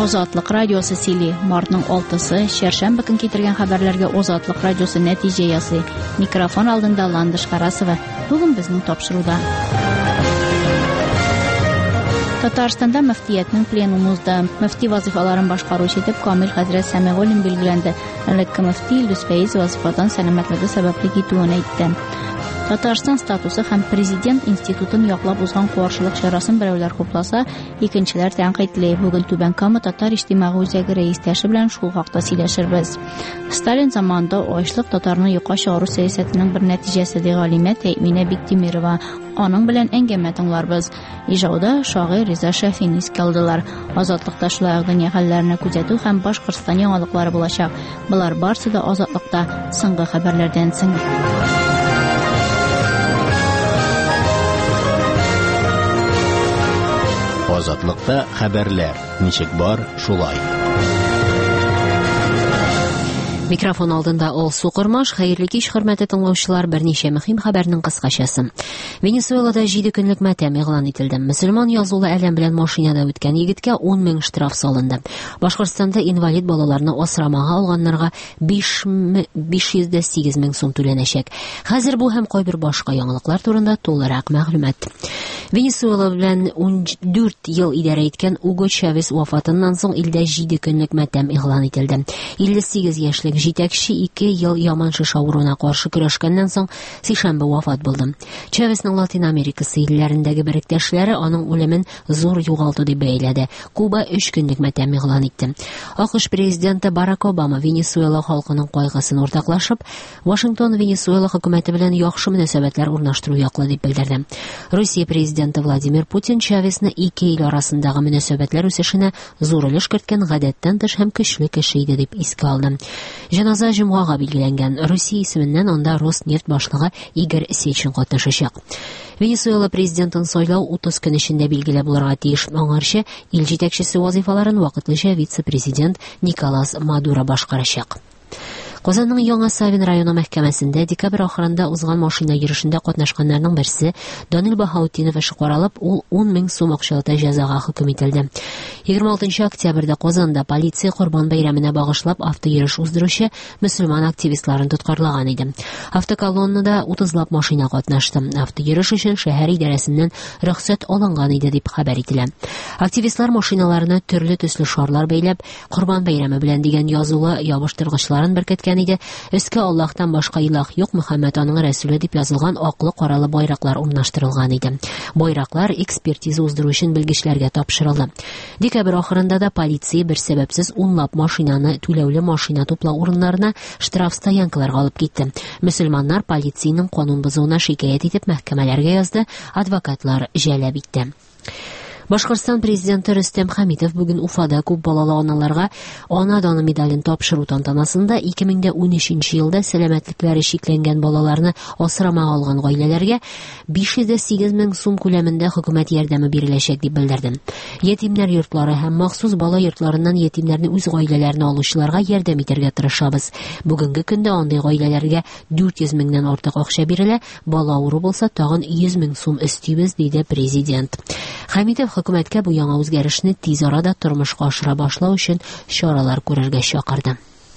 Озатлык радиосы сили мартның 6-сы шәршәмбе көн китергән хәбәрләргә Озатлык радиосы нәтиҗә ясый. Микрофон алдында Ландыш Карасова. Бүген безнең тапшыруда. Татарстанда мөфтиятның пленумында мөфти вазифаларын башкаручы итеп Камил хәзрәт Сәмигуллин билгеләнде. Элекке мөфти Илдус вазифадан сәламәтлеге сәбәпле китүен әйтте. Татарстан статусы һәм президент институтын яклап узган каршылык чарасын берәүләр хупласа, икенчеләр тәнкыйтьли. Бүген Түбән Кама татар иҗтимагый үзәге рәистәше белән шул хакта сөйләшербез. Сталин заманында ачлык татарны юкка чыгару сәясәтенең бер нәтиҗәсе ди Галимә Тәйминә Биктимирова. Аның белән әңгәмә тыңларбыз. Иҗауда шагыйрь Риза Шәфин искалдылар. Азатлыкта шулай ук дөнья хәлләренә күзәтү һәм Башкортстан яңалыклары булачак. Булар барысы да Азатлыкта соңгы хәбәрләрдән соң. Азатлыкта хәбәрләр. Ничек бар, шулай. Микрофон алдында Алсу Кормаш, хәерле кич хөрмәтле тыңлаучылар, берничә мөһим хәбәрнең кыскачасы. Венесуэлада 7 көнлек матәм игълан ителде. Мөселман язулы әлем белән машинада үткән егеткә 10 мең штраф салынды. Башкортстанда инвалид балаларны асрамага алганнарга 508 мең сум түләнәчәк. Хәзер бу һәм кайбер башка яңалыклар турында тулырак мәгълүмат. Венесуэла белән 14 ел идарә иткән Уго Чавес вафатыннан соң илдә 7 көнлек матәм игълан ителде. 58 яшьлек җитәкче 2 ел яман шиш авыруына каршы көрәшкәннән соң сишәмбе вафат булды. Чавесның Латин Америкасы илләрендәге беректәшләре аның үлемен зур югалту дип бәяләде. Куба 3 көнлек матәм игълан итте. АКШ президенты Барак Обама Венесуэла халкының кайгысын уртаклашып, Вашингтон Венесуэла хөкүмәте белән яхшы мөнәсәбәтләр урнаштыру яклы дип белдерде. Русия президенты Владимир Путин Чавесны 2 ил арасындагы мөнәсәбәтләр үсешенә зур өлеш керткән гадәттән тыш һәм көчле кеше иде дип искә алды. Җаназа җомгага билгеләнгән. Русия исеменнән анда Роснефть башлыгы Игорь Сечин катнашачак. Венесуэла президентын сайлау 30 көн эчендә билгеле булырга тиеш. Аңарча ил җитәкчесе вазифаларын вакытлыча вице-президент Николас Мадуро башкарачак. Казанның Яңа Савин районы мәхкәмәсендә декабрь ахырында узган машина йөрешендә катнашканнарның берсе Данил Баһаутдинов эше каралып, ул 10 мең сум акчалата җәзага хөкем ителде. 26 октябрьдә Казанда полиция Курбан бәйрәменә багышлап автойөреш уздыручы мөселман активистларын тоткарлаган иде. Автоколоннада 30лап машина катнашты. Автойөреш өчен шәһәр идарәсеннән рөхсәт алынган иде дип хәбәр ителә. Активистлар машиналарына төрле төсле шарлар бәйләп, Курбан бәйрәме белән дигән язулы ябыштыргычларын беркеткән иде. Өскә Аллаһтан башка илаһ юк, Мөхәммәд аның рәсүле дип язылган аклы-каралы байраклар урнаштырылган иде. Байраклар экспертиза уздыру өчен белгечләргә тапшырылды. Декабрь ахырында да полиция бер сәбәпсез 10лап машинаны түләүле машина туплау урыннарына штраф стоянкаларга алып китте. Мөселманнар полициянең канун бозуына шикаят итеп мәхкәмәләргә язды, адвокатлар җәлеп итте. Башкортстан президенты Рөстәм Хәмитов бүген Уфада күп балалы аналарга ана даны медален тапшыру тантанасында 2013 елда сәламәтлекләре шикләнгән балаларны асрамага алган гаиләләргә 508 мең сум күләмендә хөкүмәт ярдәме биреләчәк дип белдерде. Ятимнәр йортлары һәм махсус бала йортларыннан ятимнәрне үз гаиләләренә алучыларга ярдәм итәргә тырышабыз. Бүгенге көндә андый гаиләләргә 400 меңнән артык акча бирелә, бала авыру булса тагын 100 мең сум өстибез, диде президент. Хәмитов хөкүмәткә бу яңа үзгәрешне тиз арада тормышка ашыра башлау өчен чаралар күрергә чакырды.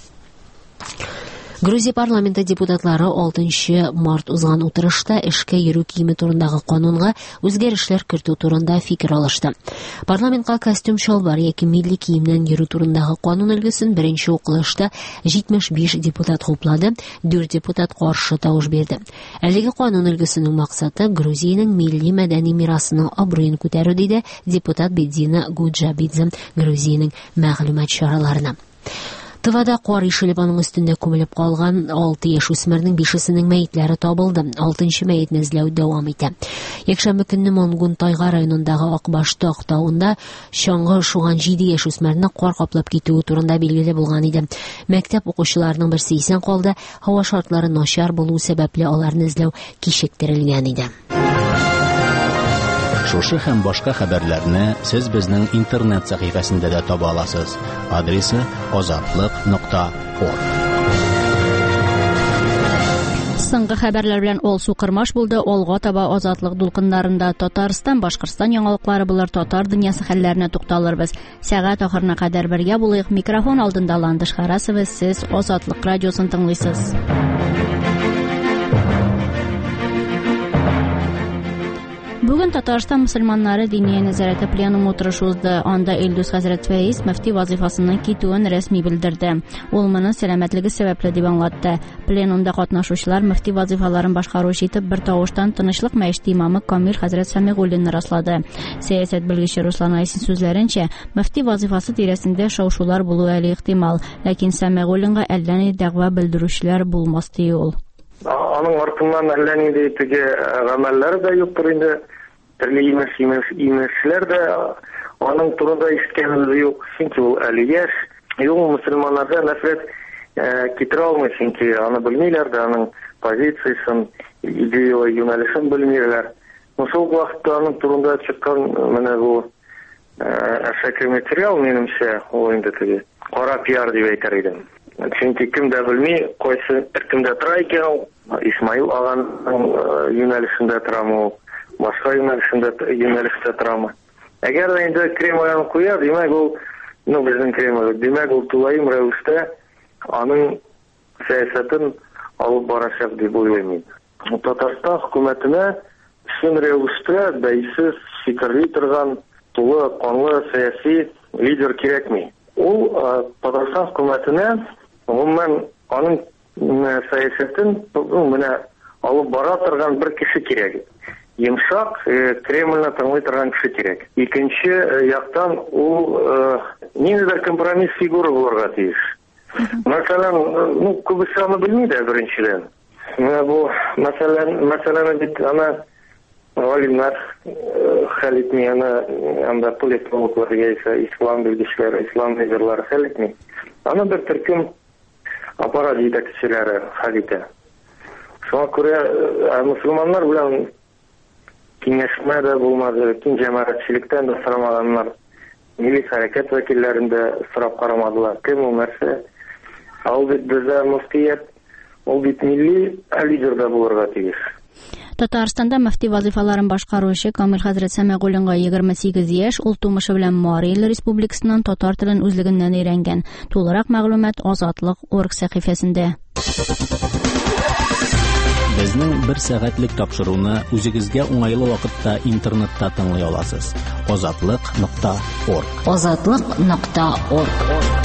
Грузия парламенты депутатлары 6 март узган утырышта эшкә йөрү киеме турындагы канунга үзгәрешләр кертү турында фикер алышты. Парламентка костюм шалбар яки милли киемнән йөрү турындагы канун өлгесен беренче укылышта 75 депутат хуплады, 4 депутат каршы тавыш бирде. Әлеге канун өлгесенең максаты Грузиянең милли мәдәни мирасының абруен күтәрү, диде депутат Бедина Гуджабидзе Грузиянең мәгълүмат чараларына. Тывада кар ишелеп аның өстендә күмелеп калган 6 яшь үсмернең 5-сенең мәетләре табылды. 6нчы мәетне эзләү дәвам итә. Якшәмбе көнне Монгун Тайга районындагы Акбаштак тауында чаңгы шуган 7 яшь үсмерне кар каплап китүе турында билгеле булган иде. Мәктәп укучыларының берсе исән калды, һава шартлары начар булу сәбәпле аларны эзләү кичектерелгән иде. Шушы һәм башка хәбәрләрне сез безнең интернет сәхифәсендә дә таба аласыз. Адресы azatlyk.org. Соңгы хәбәрләр белән ул сукырмаш булды. Алга таба азатлык дулкыннарында Татарстан, Башкортстан яңалыклары булыр, татар дөньясы хәлләренә тукталырбыз. Сәгать ахырына кадәр бергә булыйк. Микрофон алдында Ландыш Харасова, сез Азатлык радиосын тыңлыйсыз. Бүген Татарстан мөселманнары дини нәзарәте пленумы утырышы узды. Анда Илдус хәзрәт Фәиз мөфти вазифасыннан китүен рәсми белдерде. Ул моны сәламәтлеге сәбәпле дип аңлатты. Пленумда катнашучылар мөфти вазифаларын башкаручы итеп бер тавыштан Тынычлык мәчете имамы Камил хәзрәт Сәмигуллинны раслады. Сәясәт белгече Руслан Айсин сүзләренчә, мөфти вазифасы тирәсендә шау-шулар булуы әле ихтимал, ләкин Сәмигуллинга әллә ни дәгъва белдерүчеләр булмас ди ул. Аның артыннан әллә нинди теге гамәлләр дә юктыр инде. Төрле имешләр дә аның турында ишеткәнебез юк. Чөнки ул әле яшь. Ул мөселманнарда нәфрәт китерә алмый, чөнки аны белмиләр дә, аның позициясын, идеялы юнәлешен белмиләр. Шул вакытта аның турында чыккан менә бу әшәке материал, минемчә, ул инде теге кара пиар дип әйтер идем. Чөнки кем дә белми, кайсы кемдә тора икән, Исмаил аганың юнәлешендә торамы, башка юнәлештә торамы. Әгәр дә инде Кремльне куя, димәк ул, безнең Кремль, димәк ул тулаем рәвештә аның сәясәтен алып барачак дип уйлыйм. Татарстан хөкүмәтенә шул рәвештә бәйсез фикерли торган тулы канлы сәяси лидер кирәкми. Ул Татарстан хөкүмәтенә гомумән аның сәясәтен менә алып бара торган бер кеше кирәк. Йомшак, Кремльне тыңлый торган кеше кирәк. Икенче яктан ул ниндидер компромисс фигура булырга тиеш. Мәсәлән, күбесе аны белми дә беренчедән. Бу мәсәләне бит ана галимнәр хәл итми, анда политологлар яисә ислам белгечләре, ислам лидерлары хәл итми. Аны бер төркем аппарат җитәкчеләре хәл итә. Шуңа күрә мөселманнар белән киңәшмә дә булмады, киң җәмәгатьчелектән дә сорамаганнар. Милли хәрәкәт вәкилләрендә сорап карамадылар. Кем ул нәрсә? Ул бит бездә мөфтият, ул бит милли лидерда булырга тиеш. Татарстанда мөфти вазифаларын башкаручы Камил хәзрәт Сәмигуллинга 28 яшь, ул тумышы белән Мари Ил Республикасыннан татар телен үзлегеннән өйрәнгән. Тулырак мәгълүмат Азатлык.org сәхифәсендә. Безнең 1 сәгатьлек тапшыруны үзегезгә уңайлы вакытта интернетта тыңлый аласыз. Azatlyk.org. Azatlyk.org.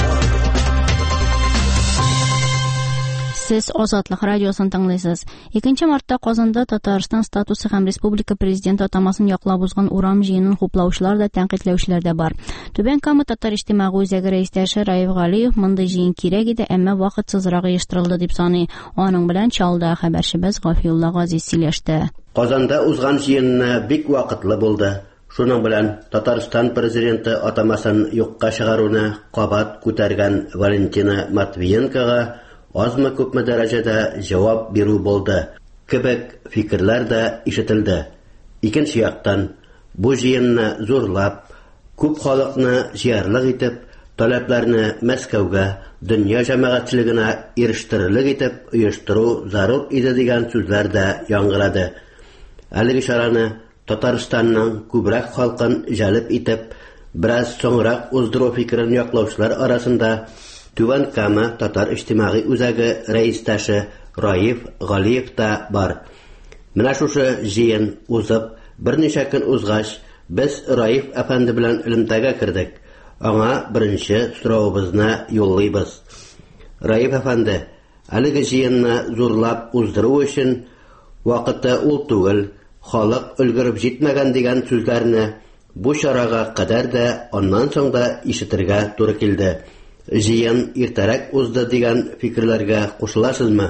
Сез Азатлык радиосын тыңлыйсыз. 2 мартта Казанда Татарстан статусы һәм республика президенты атамасын яклап узган урам җыенын хуплаучылар да, тәнкыйтьләүчеләр дә бар. Түбән Кама татар иҗтимагый үзәге рәистәше Раиф Галиев мондай җыен кирәк иде, әмма вакытсызрак оештырылды дип саный. Аның белән Чалда хәбәрчебез Гафиулла Газиз сөйләште. Казанда узган җыен бик вакытлы булды. Шуның белән Татарстан президенты атамасын юкка чыгаруны кабат күтәргән Валентина Матвиенкога азмы күпме дәрәҗәдә җавап бирү булды. Кебек фикерләр дә ишетелде. Икенче яктан, бу җыенны зурлап, күп халыкны җыярлык итеп, таләпләрне Мәскәүгә, дөнья җәмәгатьчелегенә ирештерерлек итеп оештыру зарур иде дигән сүзләр дә яңгырады. Әлеге чараны Татарстанның күбрәк халкын җәлеп итеп, бераз соңрак уздыру фикерен яклаучылар арасында Түбән Кама татар иҗтимагый үзәге рәистәше Раиф Галиев та бар. Менә шушы җыен узып, берничә көн узгач, без Раиф әфәнде белән элемтәгә кердек. Аңа беренче сораубызны юллыйбыз. Раиф әфәнде, әлеге җыенны зурлап уздыру өчен вакыты ул түгел, халык өлгереп җитмәгән дигән сүзләрне бу чарага кадәр дә, аннан соң да ишетергә туры килде. Җыен иртәрәк узды дигән фикерләргә кушыласызмы?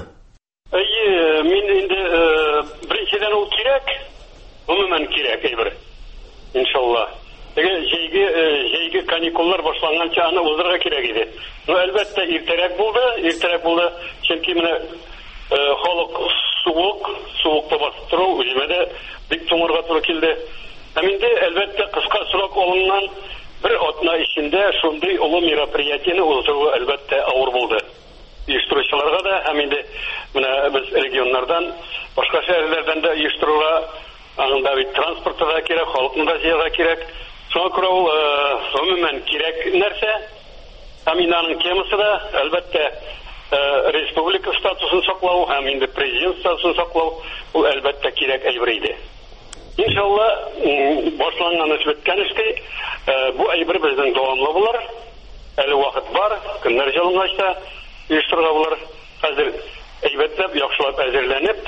Мин инде беренчедән ул кирәк, гомумән кирәк әйбер. Иншалла. Җәйге каникуллар башланганча аны уздырырга кирәк иде. Әлбәттә иртәрәк булды, чөнки менә халык суык басып үлемәдә бик туңырга туры килде. Инде әлбәттә кыска срок алынган бер атна эчендә шундый олы мероприятияне уздыру әлбәттә авыр булды. оештыручыларга да, һәм инде менә без регионнардан, башка шәһәрләрдән дә оештыруга, анда бит транспорты да кирәк, халыкны да җыярга кирәк. Шуңа күрә ул гомумән кирәк нәрсә. Һәм аның темасы да, әлбәттә, республика статусын саклау һәм инде президент статусын саклау, ул әлбәттә кирәк әйбер иде. Иншалла, башланган эш беткән эшкә, бу әйбер безнең дәвамлы булыр. Әле вакыт бар, көннәр җылынгач та оештырырга булыр. Хәзер әйбәтләп, яхшылап әзерләнеп,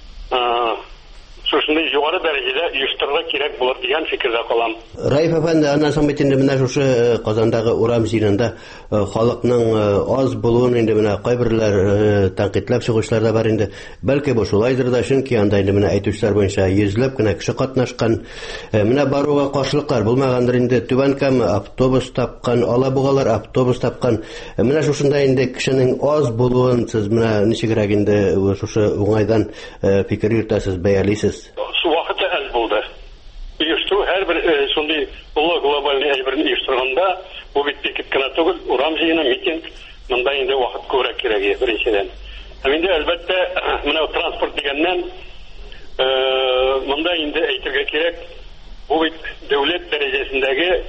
шушындай югары дәрәҗәдә оештырырга кирәк булыр дигән фикердә калам. Раиф әфәнде, аннан соң бит инде менә шушы Казандагы урам җыенында халыкның аз булуын инде менә кайберләр тәнкыйтьләп чыгышлар да бар инде. Бәлки бу шулайдыр да, чөнки анда инде менә әйтүчләр буенча йөзләп кенә кеше катнашкан. Менә баруга каршылыклар булмагандыр инде. Түбән автобус тапкан, Алабугалар автобус тапкан. Менә шушында инде кешенең аз булуын сез менә ничегрәк инде шушы уңайдан фикер йөртәсез, бәялисез? Вакыты әл булды. Оештыру һәрбер шундый глобаль әйберне оештырганда, бу бит тик кенә түгел, урам җыены, митинг, монда инде вакыт күбрәк кирәк беренчедән. Һәм инде әлбәттә менә транспорт дигәннән монда инде әйтергә кирәк, бу бит дәүләт дәрәҗәсендәге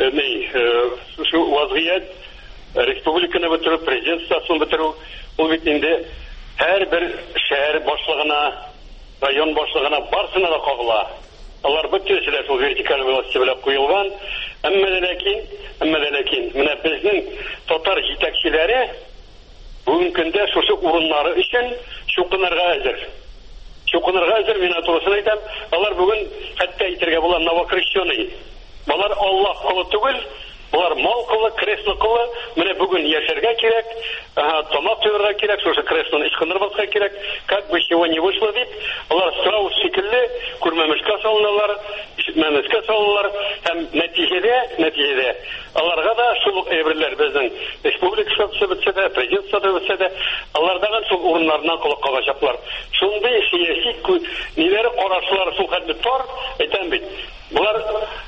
шушы вазгыять, республиканы бетерү, президент статусын бетерү, ул бит инде һәрбер шәһәр башлыгына, район башлыгына барсына да кагыла. Алар бөтенләй шул вертикаль власть белән куелган. Әмма ләкин, менә безнең татар җитәкчеләре бүген көндә шушы урыннары өчен чукынырга әзер. Мин турысын әйтәм, алар бүген хәтта әйтергә була новокрещеный. Алар Аллаһ кулы түгел, булар мал кулы, кресло кулы. Менә бүген яшәргә кирәк, тамак туйырга кирәк, шушы креслоны ычкындырмаска кирәк. Как бы чего не вышло дип, алар страус шикелле күрмәмешкә салыналар, ишетмәмешкә салыналар. Һәм нәтиҗәдә аларга да шул әйберләр безнең республика статусы бетсә дә, президент статусы бетсә дә, алардагы шул урыннарына кулак кагачаклар. Шундый сияси ниләре карашлар шул хәтле тар, әйтәм бит. Булар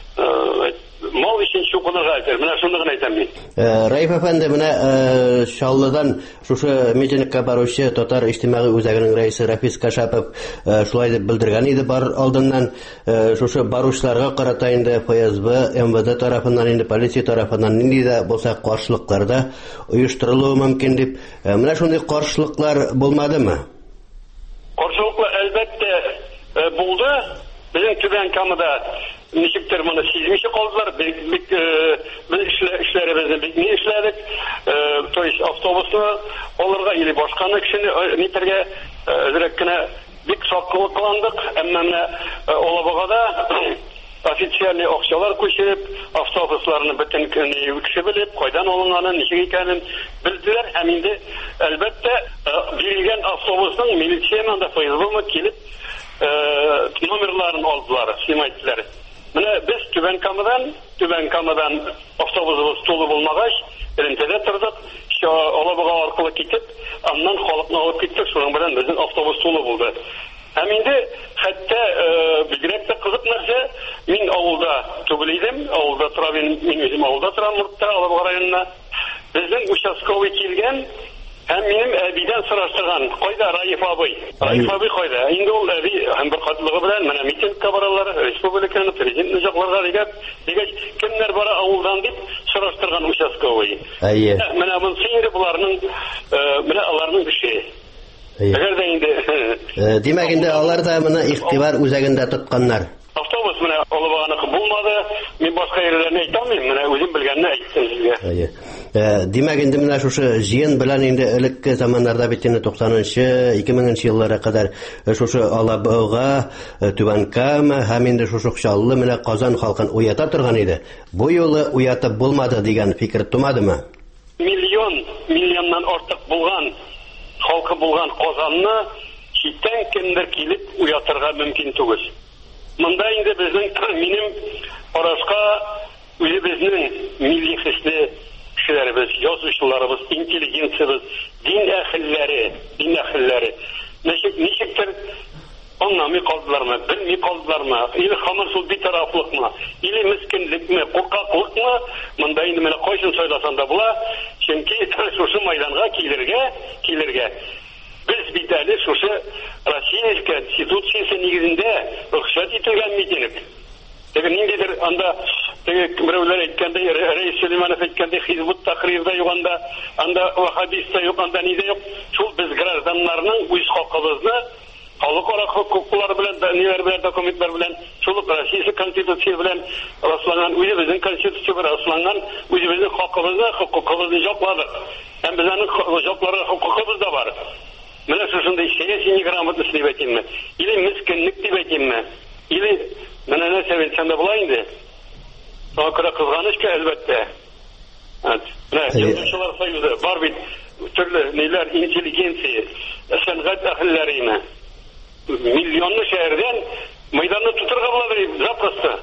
мал өчен чукынырга әзер. Менә шуны гына әйтәм мин. Раиф әфәнде, менә Чаллыдан шушы митингка баручы татар иҗтимагый үзәгенең рәисе Рафис Кашапов шулай дип белдергән иде бар алдыннан. Шушы баручыларга карата инде ФСБ, МВД тарафыннан, инде полиция тарафыннан нинди дә булса каршылыклар да оештырылуы мөмкин дип. Менә шундый каршылыклар булмадымы? Каршылыклар әлбәттә булды. Безнең Түбән Камада ничектер моны сизмичә калдылар. Без эшләребезне бик ни эшләдек. То есть автобусны алырга или башканы кешене нитәргә зирәк кенә бик саклык кыландык. Әмма менә Алабугада официальный акчалар күчереп, автобусларны бөтен кеше белеп, кайдан алынганын, ничек икәнен белделәр. Һәм инде әлбәттә бирелгән автобусның милициянан да ФСБ килеп номерларын алдылар, снимательләр. Менә без Түбән Камадан автобусыбыз тулы булмагач, элемтәдә тордык, Алабуга аркылы китеп, аннан халыкны алып киттек, шуның белән безнең автобус тулы булды. Һәм инде хәтта бигрәк тә кызык нәрсә, мин авылда түгел идем, авылда тора, мин үзем авылда торам, Муртта, Алабуга районына. Безнең участковый килгән, һәм минем әбидән сораштырган, кайда Раиф абый? Раиф абый кайда? Инде ул әби һәм бер катлыгы белән менә митингка баралар, республиканың президентны җакларга дигәч, кемнәр бара авылдан дип сораштырган участковый. Менә монсы буларның, менә аларның эше. Әгәр дә инде димәк инде алар да моны игътибар үзәгендә тотканнар. Автобус менә Алабуганыкы булмады. Мин башка ерләрне әйтә алмыйм, менә үзем белгәнне әйттем сезгә. Димәк инде менә шушы җыен белән инде элекке заманнарда бит 90-нчы, 2000нчы елларга кадәр шушы Алабуга, Түбән Кама һәм инде шушы Чаллы менә Казан халкын уята торган иде. Бу юлы уятып булмады дигән фикер тумадымы? Миллионнан артык булган халкы булган Казанны читтән кемдер килеп уятырга мөмкин түгел. Монда инде безнең минем арашка үзебезнең милли хисле кешеләребез, язучыларыбыз, интеллигенциябыз, дин әһелләре, ничектер аңламый калдылармы, белми калдылармы, или хамыр шул битарафлыкмы, или мискинлекме, куркаклыкмы, монда инде менә кайсын сайласан да була, чөнки шушы майданга килергә без бит әле шушы Россия Конституциясе нигезендә рөхсәт ителгән митинг. Ниндидер анда биреуләр әйткәндәй, Рәис Сөләйманов әйткәндәй, Хизбут Тахрирда юк анда вахабистта юк, анда ниндә юк. Шул без гражданнарның үз хакыбызны халыкара хукуклар белән, ниләр белән, документлар белән, шул Россия Конституция белән расланган, үзебезнең Конституция белән расланган, үзебезнең хукукыбызны якладык. Һәм безнең якларга хукукыбыз да бар. Менә шушындай сәяси неграмотность дип әйтимме, или мискинлек дип әйтимме, или менә нәрсә әйтсәм дә була инде. Шуңа күрә кызганычка әлбәттә. Менә Язучылар союзы бар бит, төрле ниләр, интеллигенция, сәнгать әһелләре, миллионлы шәһәрдән мәйданны тутырга була запросто.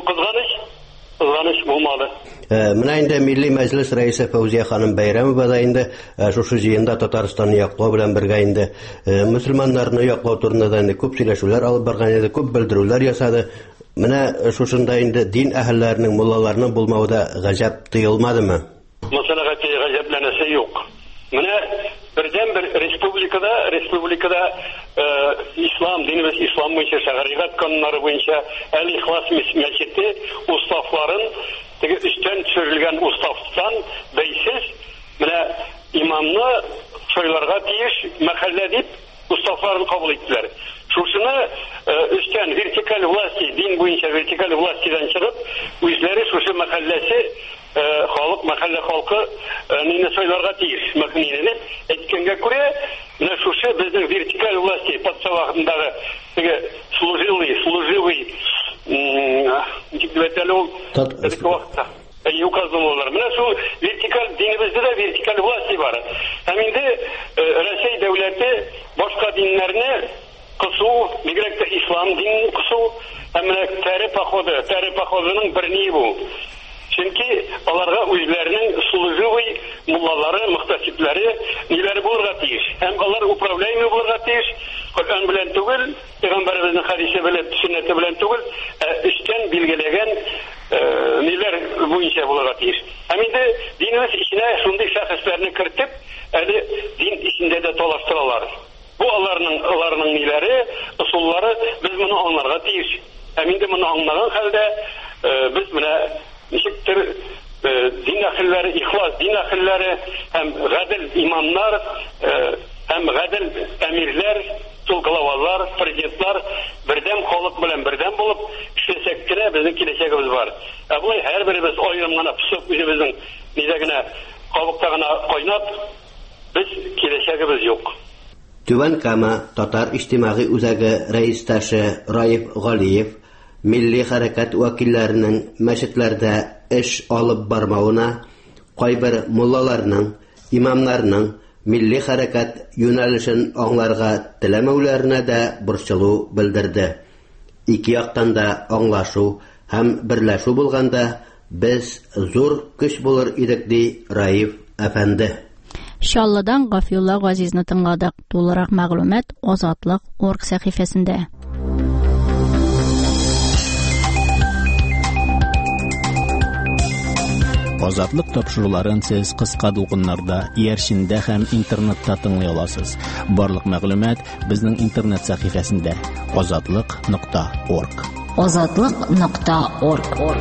Кызганыч булмады. Менә инде Милли Мәҗлес рәисе Фәүзия ханым Бәйрәмова да инде шушы җыенда Татарстанны яклау белән бергә инде мөселманнарны яклау турында инде күп сөйләшүләр алып барган иде, күп белдерүләр ясады. Менә шушында инде дин әһелләренең, муллаларның булмавы да гаҗәп тыелмадымы? Мәсәлән, гаҗәпләнәсе юк. Менә бердән-бер республикада ислам динimiz, ислам буенча шәригать кануннары буенча Әл-Ихлас мәчете уставларын, теге өстән төшерелгән уставтан бәйсез, менә имамны сайларга тиеш мәхәллә дип уставларын кабул иттеләр. Шушыны өстән вертикаль власти, дин буенча вертикаль властидан чыгып, үзләре шушы мәхәлләсе мәхәллә халкы нине сайларга тиеш мәхәлләне әйткәнгә күрә, менә шушы безнең вертикаль власти подсовагындагы теге служивый указывалар. Менә шул вертикаль динебездә дә вертикаль власти бар. Һәм инде Россия дәүләте башка диннәрне кысу, бигрәк тә ислам динен кысу, һәм менә тәре походының берни бу. Чөнки аларга үзләренең служивый муллалары, мөхтәсибләре ниләр булырга тиеш. Һәм алар управляемый булырга тиеш. Коръан белән түгел, Пәйгамбәребезнең хәдисе белән, сөннәте белән түгел, эштән билгеләгән ниләр буенча булырга тиеш. Һәм инде динimiz иченә шундый шәхесләрне кертеп, әле дин ичендә дә талаштыралар. Бу аларның ниләре, ысуллары, без моны аңларга тиеш. Һәм инде моны аңлаган хәлдә без менә ничектер дин әһелләре, ихлас дин әһелләре һәм гадел имамнар һәм гадел әмирләр, главалар, президентлар бердәм халык белән бердәм булып эшләсәк кенә безнең киләчәгебез бар. Булай һәрберебез аерым гына пысып, үзебезнең нидә генә кабыкта гына кайнап, без киләчәгебез юк. Түбән Кама татар иҗтимагый үзәге рәистәше Раиф Галиев милли хәрәкәт вәкилләренең мәчетләрдә эш алып бармауына, кайбер муллаларның, имамнарның милли хәрәкәт юнәлешен аңларга теләмәүләренә дә борчылу белдерде. Ике яктан да аңлашу һәм берләшү булганда без зур көч булыр идек, ди Раиф әфәнде. Шалладан Гафиулла Газизны тыңладык. Тулырак мәгълүмат Азатлык.org сәхифәсендә. Азатлык тапшыруларын сез кыска дулкыннарда, иярчиндә һәм интернетта тыңлый аласыз. Барлык мәгълүмат безнең интернет сәхифәсендә azatlyk.org. Azatlyk.org.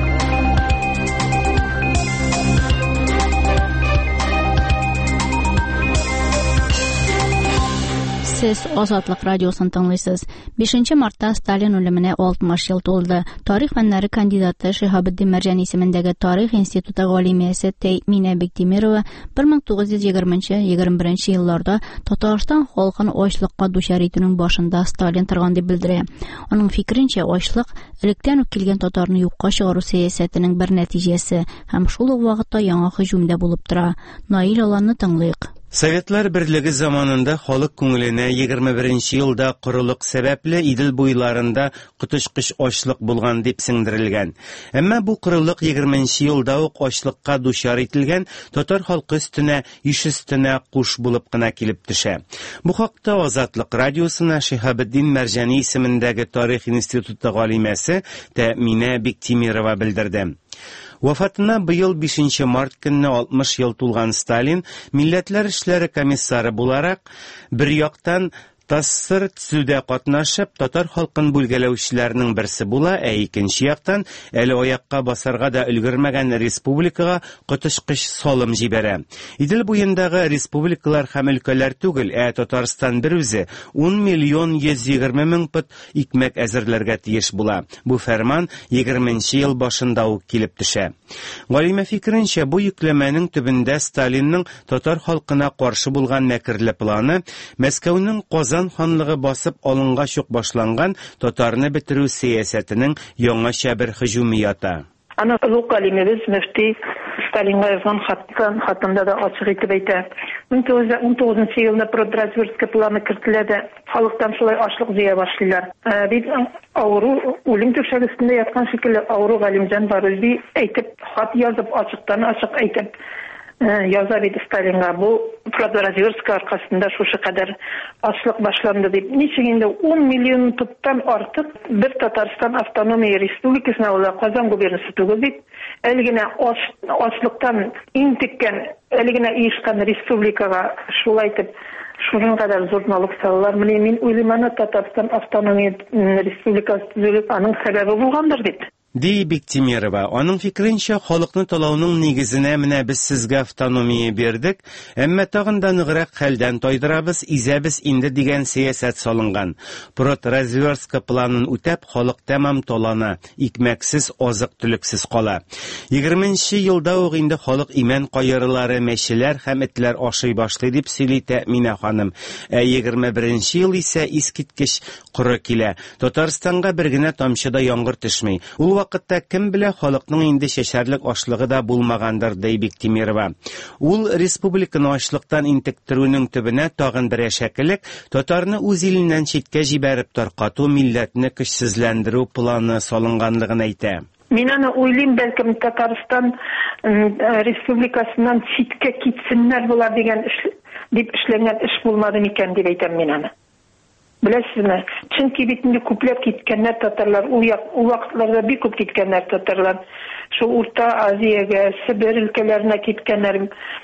Сез Азатлык радиосын тыңлыйсыз. 5 мартта Сталин үлеменә 60 ел тулды. Тарих фәннәре кандидаты Шиһабетдин Мәрҗән исемендәге Тарих институты галимиясе Тәйминә Биктимирова 1920-21 елларда Татарстан халкын ачлыкка дучар итүнең башында Сталин торган дип белдерә. Аның фикеренчә, ачлык электән үк килгән татарны юкка чыгару сәясәтенең бер нәтиҗәсе һәм шул ук вакытта яңа һөҗүмдә булып тора. Наил Аланны тыңлыйк. Советлар Берлеге заманында халык күңеленә 21 елда корылык сәбәпле Идел буйларында котышкыч ачлык булган дип сеңдерелгән. Әмма бу корылык 20 елда ук ачлыкка дучар ителгән, татар халкы өстенә, иш өстенә куш булып кына килеп төшә. Бу хакта Азатлык радиосына Шиһабетдин Мәрҗани исемендәге Тарих институты галимәсе Тәминә Биктимирова белдерде. Вафатына быел 5 март көнне 60 ел тулган Сталин Милләтләр эшләре комиссары буларак бер яктан Тассыр төзүдә катнашып, татар халкын бүлгәләүчеләрнең берсе була, икенче яктан, әле аякка басарга да өлгермәгән республикага котышкыч салым җибәрә. Идел буендагы республикалар һәм өлкәләр түгел, Татарстан бер үзе 10 миллион 120 мең пот икмәк әзерләргә тиеш була. Бу фәрман 20 ел башында ук килеп төшә. Галимә фикеренчә, бу йөкләмәнең төбендә Сталинның татар халкына каршы булган мәкерле планы Мәскәүнең Казан ханлыгы басып алынгач ук башланган татарны бетерү сәясәтенең яңача бер һөҗүме ята. Аны улуг галимебез мөфти Сталинга язган хатында да ачык итеп әйтә. 1919 елда продразверстка планы кертелде. Халыктан шулай ачлык зыя башлыйлар. Бит авыру үлем түшәгендә яткан шикелле авыру Галимҗан Барылби әйтеп хат язып ачыктан ачык әйтеп яза бит Сталинга. Бу продразверстка аркасында шушы кадәр ачлык башланды дип. Ничек инде 10 миллион тоттан артык бер Татарстан автономия республикасына ула Казан губернасы түгел дип. Әлегенә ачлыктан интеккән, әлегенә иешкән республикага шулай итеп шуның кадәр зур налог салалар. Мин уйлыйм, Татарстан автономия республикасы төзелеп, аның сәбәбе булгандыр дип. Ди Биктимирова, аның фикеренчә, халыкны талауның нигезенә менә без сезгә автономия бирдек, әмма тагын да ныграк хәлдән тайдырабыз, изәбез инде дигән сәясәт салынган. Продразверстка планын үтәп, халык тәмам талана, икмәксез, азык-түлексез кала. 20 елда ук инде халык имән кайрылары, мәчеләр һәм этләр ашый башлый дип сөйли Тәминә ханым. 21 ел исә искиткеч коры килә. Татарстанга бер генә тамчы да яңгыр төшми. Ул вакытта кем белә, халыкның инде шәшәрлек ашлыгы да булмагандыр, ди Биктимирова. Ул республиканы ачлыктан интектерүнең төбенә тагын бер әшәкелек, татарны үз иленнән читкә җибәреп таркату, милләтне көчсезләндерү планы салынганлыгын әйтә. Мин аны уйлыйм, бәлкем Татарстан республикасыннан читкә китсеннәр булар дигән дип эшләнгән эш булмады микән дип әйтәм мин аны. Беләсезме? Чөнки бит инде күпләп киткәннәр татарлар, ул вакытларда бик күп киткәннәр татарлар. Шу Урта Азиягә, Сибир өлкәләренә киткәннәр.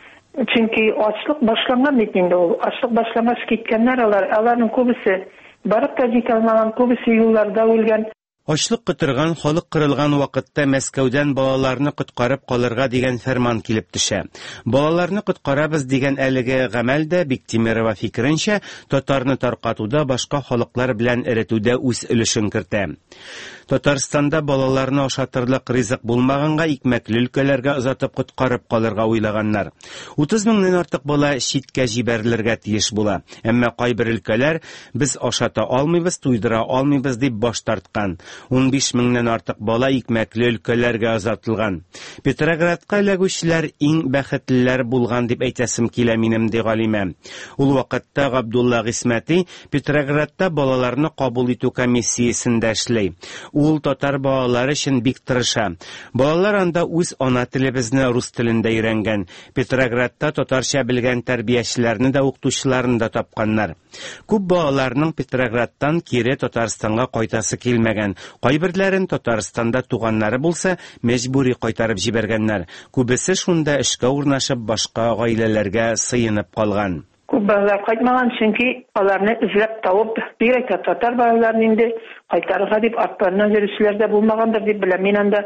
Чөнки ачлык башланган бит инде ул. Ачлык башламас киткәннәр аларның күбесе барып та җитә алмаган, күбесе юлларда үлгән. Ачлык кытырган, халык кырылган вакытта Мәскәүдән балаларны коткарып калырга дигән фәрман килеп төшә. Балаларны коткарабыз дигән әлеге гамәл дә Биктимирова фикеренчә татарны таркатуда, башка халыклар белән эретүдә үз өлешен кертә. Татарстанда балаларны ашатырлык ризык булмаганга икмәкле өлкәләргә озатып коткарып калырга уйлаганнар. 30 меңнән артык бала читкә җибәрелергә тиеш була. Әмма кайбер өлкәләр без ашата алмыйбыз, туйдыра алмыйбыз дип баш тарткан. 15 меңнән артык бала икмәкле өлкәләргә озатылган. Петроградка эләгүчеләр иң бәхетлеләр булган дип әйтәсем килә минем, ди Галимә. Ул вакытта Габдулла Гыйсмәти Петроградта балаларны кабул итү комиссиясендә эшли. Ул татар балалары өчен бик тырыша. Балалар анда үз ана телебезне рус телендә өйрәнгән. Петроградта татарча белгән тәрбиячеләрне дә, укытучыларны да тапканнар. Күп балаларның Петроградтан кире Татарстанга кайтасы килмәгән. Кайберләрен Татарстанда туганнары булса, мәҗбүри кайтарып җибәргәннәр. Күбесе шунда эшкә урнашып, башка гаиләләргә сыенып калган. Күп балалар кайтмаган, чөнки аларны эзләп табып, бирәк татар балаларын инде кайтарырга дип артларына йөрүчеләр дә булмагандыр дип беләм. Мин анда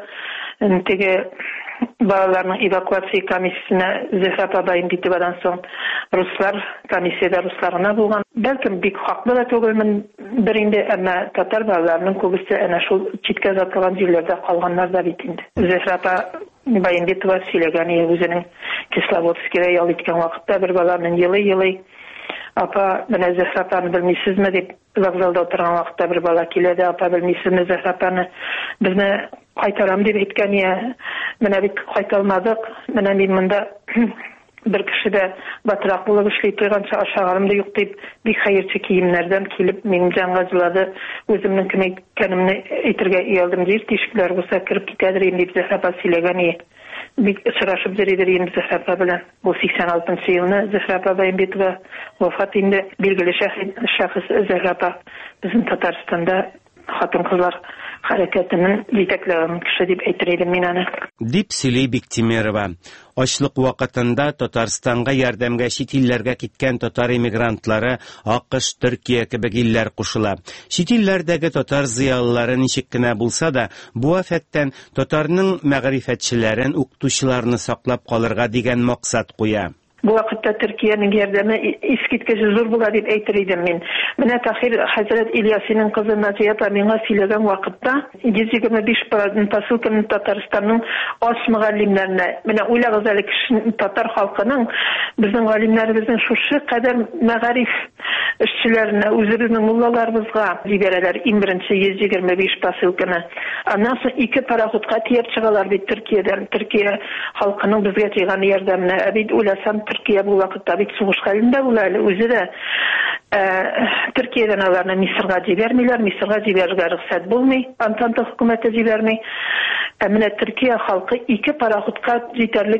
теге балаларның эвакуация комиссиясенә Зөһрә апайым китүдән соң руслар комиссияда русларына булган. Бәлкем бик хаклы да түгелмен бер инде, әмма татар балаларының күбесе әнә шул читкә затылган җирләрдә калганнар да бит инде. Зөһрә Баянбетова сөйләгән үзенең Кисловодскида ял иткән вакытта бер баланың елый. Апа, менә Зөһрә апаны белмисезме дип, вокзалда утырган вакытта бер бала килә дә, апа, белмисезме Зөһрә апаны, безне кайтарам дип әйткән, менә бит кайталмадык, менә мин монда bir kişi de batıraq bulab işley toygança aşağılarımda yok deyip bir hayırçı kiyimlerden kilip benim cangacıladı özümün kim ekkenimni etirge iyaldım deyir tişkiler olsa kirip gitadirin deyip Zehraba silegan iyi bir sıraşıp zeridiriyim Zehraba bilen bu 86. yılını Zehraba Bayınbetova vafat indi bilgili şahıs Zehraba bizim Tatarstanda hatun kızlar hareketinin yetekleyen kişi deyip etireydim men ana. Dip Süley Biktimirova. Açlık vaqtında Tatarstanga yardımga şit illerge kitken Tatar emigrantlары AQSh, Türkiye kebek iller qoşula. Şit illerdagi Tatar ziyalları nişikkine bulsa da, bu afetten Tatarның мәгърифәтчеләрен, укытучыларны саклап калырга дигән максат куя. Bu vakitte Türkiye'nin yardımı iskitkeşi zor bular deyip eytiriydim men. Mine tahir Hazret İlyasi'nin kızı Naciye Taminga silegan vakitte 125 pasilkanın Tataristan'ın as mügallimlerine, mine uyla gazalik Tatar halkının bizim galimlerimizin şu kadar məğarif işçilerine, özümüzün mullalarımızga libereler 125 pasilkanı. Ondan sonra 2 paraxutga tiyip çıgalar bir Türkiye'den. Türkiye halkının bizge çiğan yardımına. Abid ulasam Türkiye bu vakitte bir soğuş halinde bulaylı. Özü de Türkiye'den alarına Mısır'a cibermiler. Mısır'a ciberge rıksat bulmay. Antanta hükümete cibermay. Emine Türkiye halkı 2 paraxutga yeterlik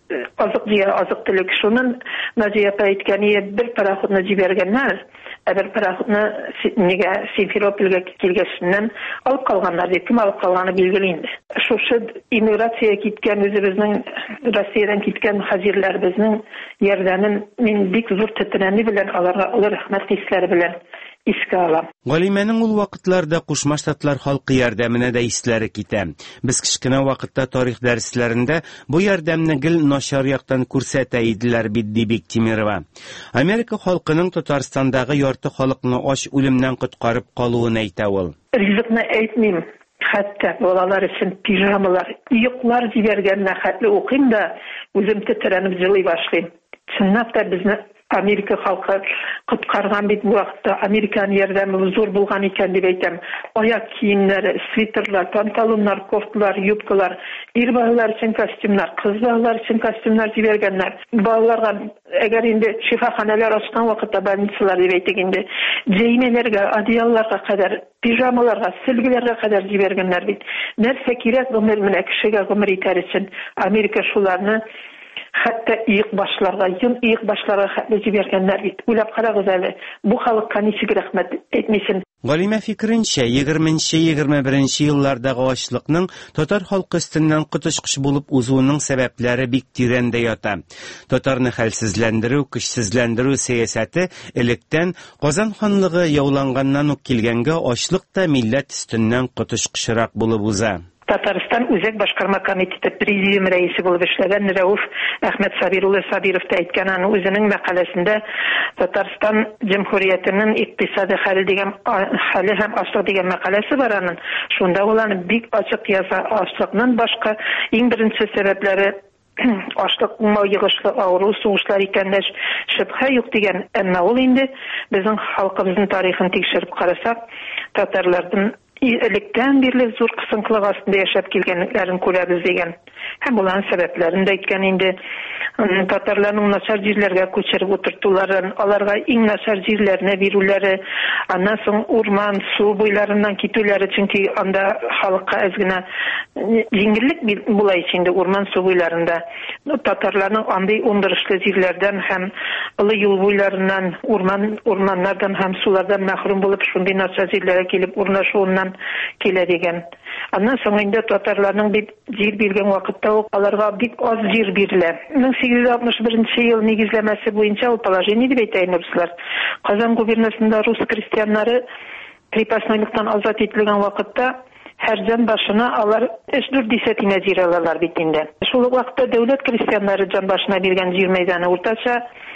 azık dilik. Şunun Naciye'pe etkeniye bir paraxutna cibergenler. Bir paraxutna Simferopol'ga kelgesinden alıp kalganlar deyip kim alıp kalganı bilgiliydi. Şu immigratsiya gitken özümüzün Rusiyadan gitken hazirlerimizin yerlerinin min bik zor tetirenli bilen alarga rahmet hisleri bilen iske alam. Galimenin ul vaqtlarda Qo'shma Shtatlar xalqi yardımına da islari kite. Biz kichkina vaqtda tarix darslarında bu yardımni gil noshar yoqdan ko'rsataydilar Biddi Biktimirova. Amerika xalqining Tatarstandagi yorti xalqni och o'limdan qutqarib qoluvini aytavil. Rizqni aytmayim. Hatta bolalar için pijamalar, yıklar cibergenle hatli okuyayım da özüm tetirenip jılay başlayayım. Çınnap da bizni Amerika halkı kutkargan bir vaqtda Amerikan yardımı zor bulgan iken deb aytam. Ayak kiyimleri, sviterler, pantolonlar, koftalar, yubkalar, er balalar için kostümler, kız balalar için kostümler cibergenler. Balalarga eğer indi şifahaneler açkan vaqtda больницалар deb aytganda, jeymelerge, adiyallarga kadar, pijamalarga, silgilerge kadar cibergenler bit. Nerse kirek ömür mine kişiga ömür iter için Amerika şularını hatta ilk başlarga hatlı cibergenler bit. Ulap qaragız әле. Bu halkka nичек rahmet etmesin. Galime fikrinçe 20-21 yıllardagi açlıkның Tatar halkı üstünden qutışqış bulup uzuğunun sebepleri bik tirende yata. Tatarны halsizlendiru, kişsizlendiru siyaseti elekten Qozan xanlığı yavlangandan uk kelgenge açlık da millet üstünden qutışqışırak bulup uza. Tataristan Özek Başkarma Komiteti Prezidium reisi bulup işlegen Rauf Ahmet Sabirullah Sabirov da aytgan özünün makalesinde Tataristan Cumhuriyeti'nin iktisadi hali degan hali hem açlık degan makalesi var anın. Şunda olan bik açık yasa açlıkның başka en birinci sebepleri açlık, yığışlı, ağrı, soğuşlar ekenler şüphe yok degen. Ama ol indi bizim halkımızın tarihini tekşirip karasak Tatarlardan elekten birle zor kısınkılık aslında yaşap kelgenliklerini ko'ramiz degan. Hem bulan sebeplerini de aytgan indi. Tatarlarning nachar yerlerge ko'chirib o'tirtuların, alarga eng nachar yerlerine berulari, ondan so'ng o'rmon, suv bo'ylaridan ketulari, chunki anda xalqqa ozgina yengillik bo'lay içinde o'rmon suv bo'ylarında. Tatarlarning anday o'ndirishli yerlerden hem ılı yo'l bo'ylaridan, o'rmonlardan hem sulardan mahrum bo'lib shunday nachar yerlarga kelib o'rnashuvidan keladi degan. Ondan so'ng endi Tatarlarning bir yer bergan vaqtda alarga bik oz yer berildi. 1861 yıl negizlemesi boyunca o положение deb aytayın ruslar. Qozon gubernasında Rus kristiyanları krepostnoylikdan azat etilgan vaqtda her can başına alar 3-4 desetina yer alalar bitinde. Şol vaqtda devlet kristiyanları can başına bergen yer meydanı ortaça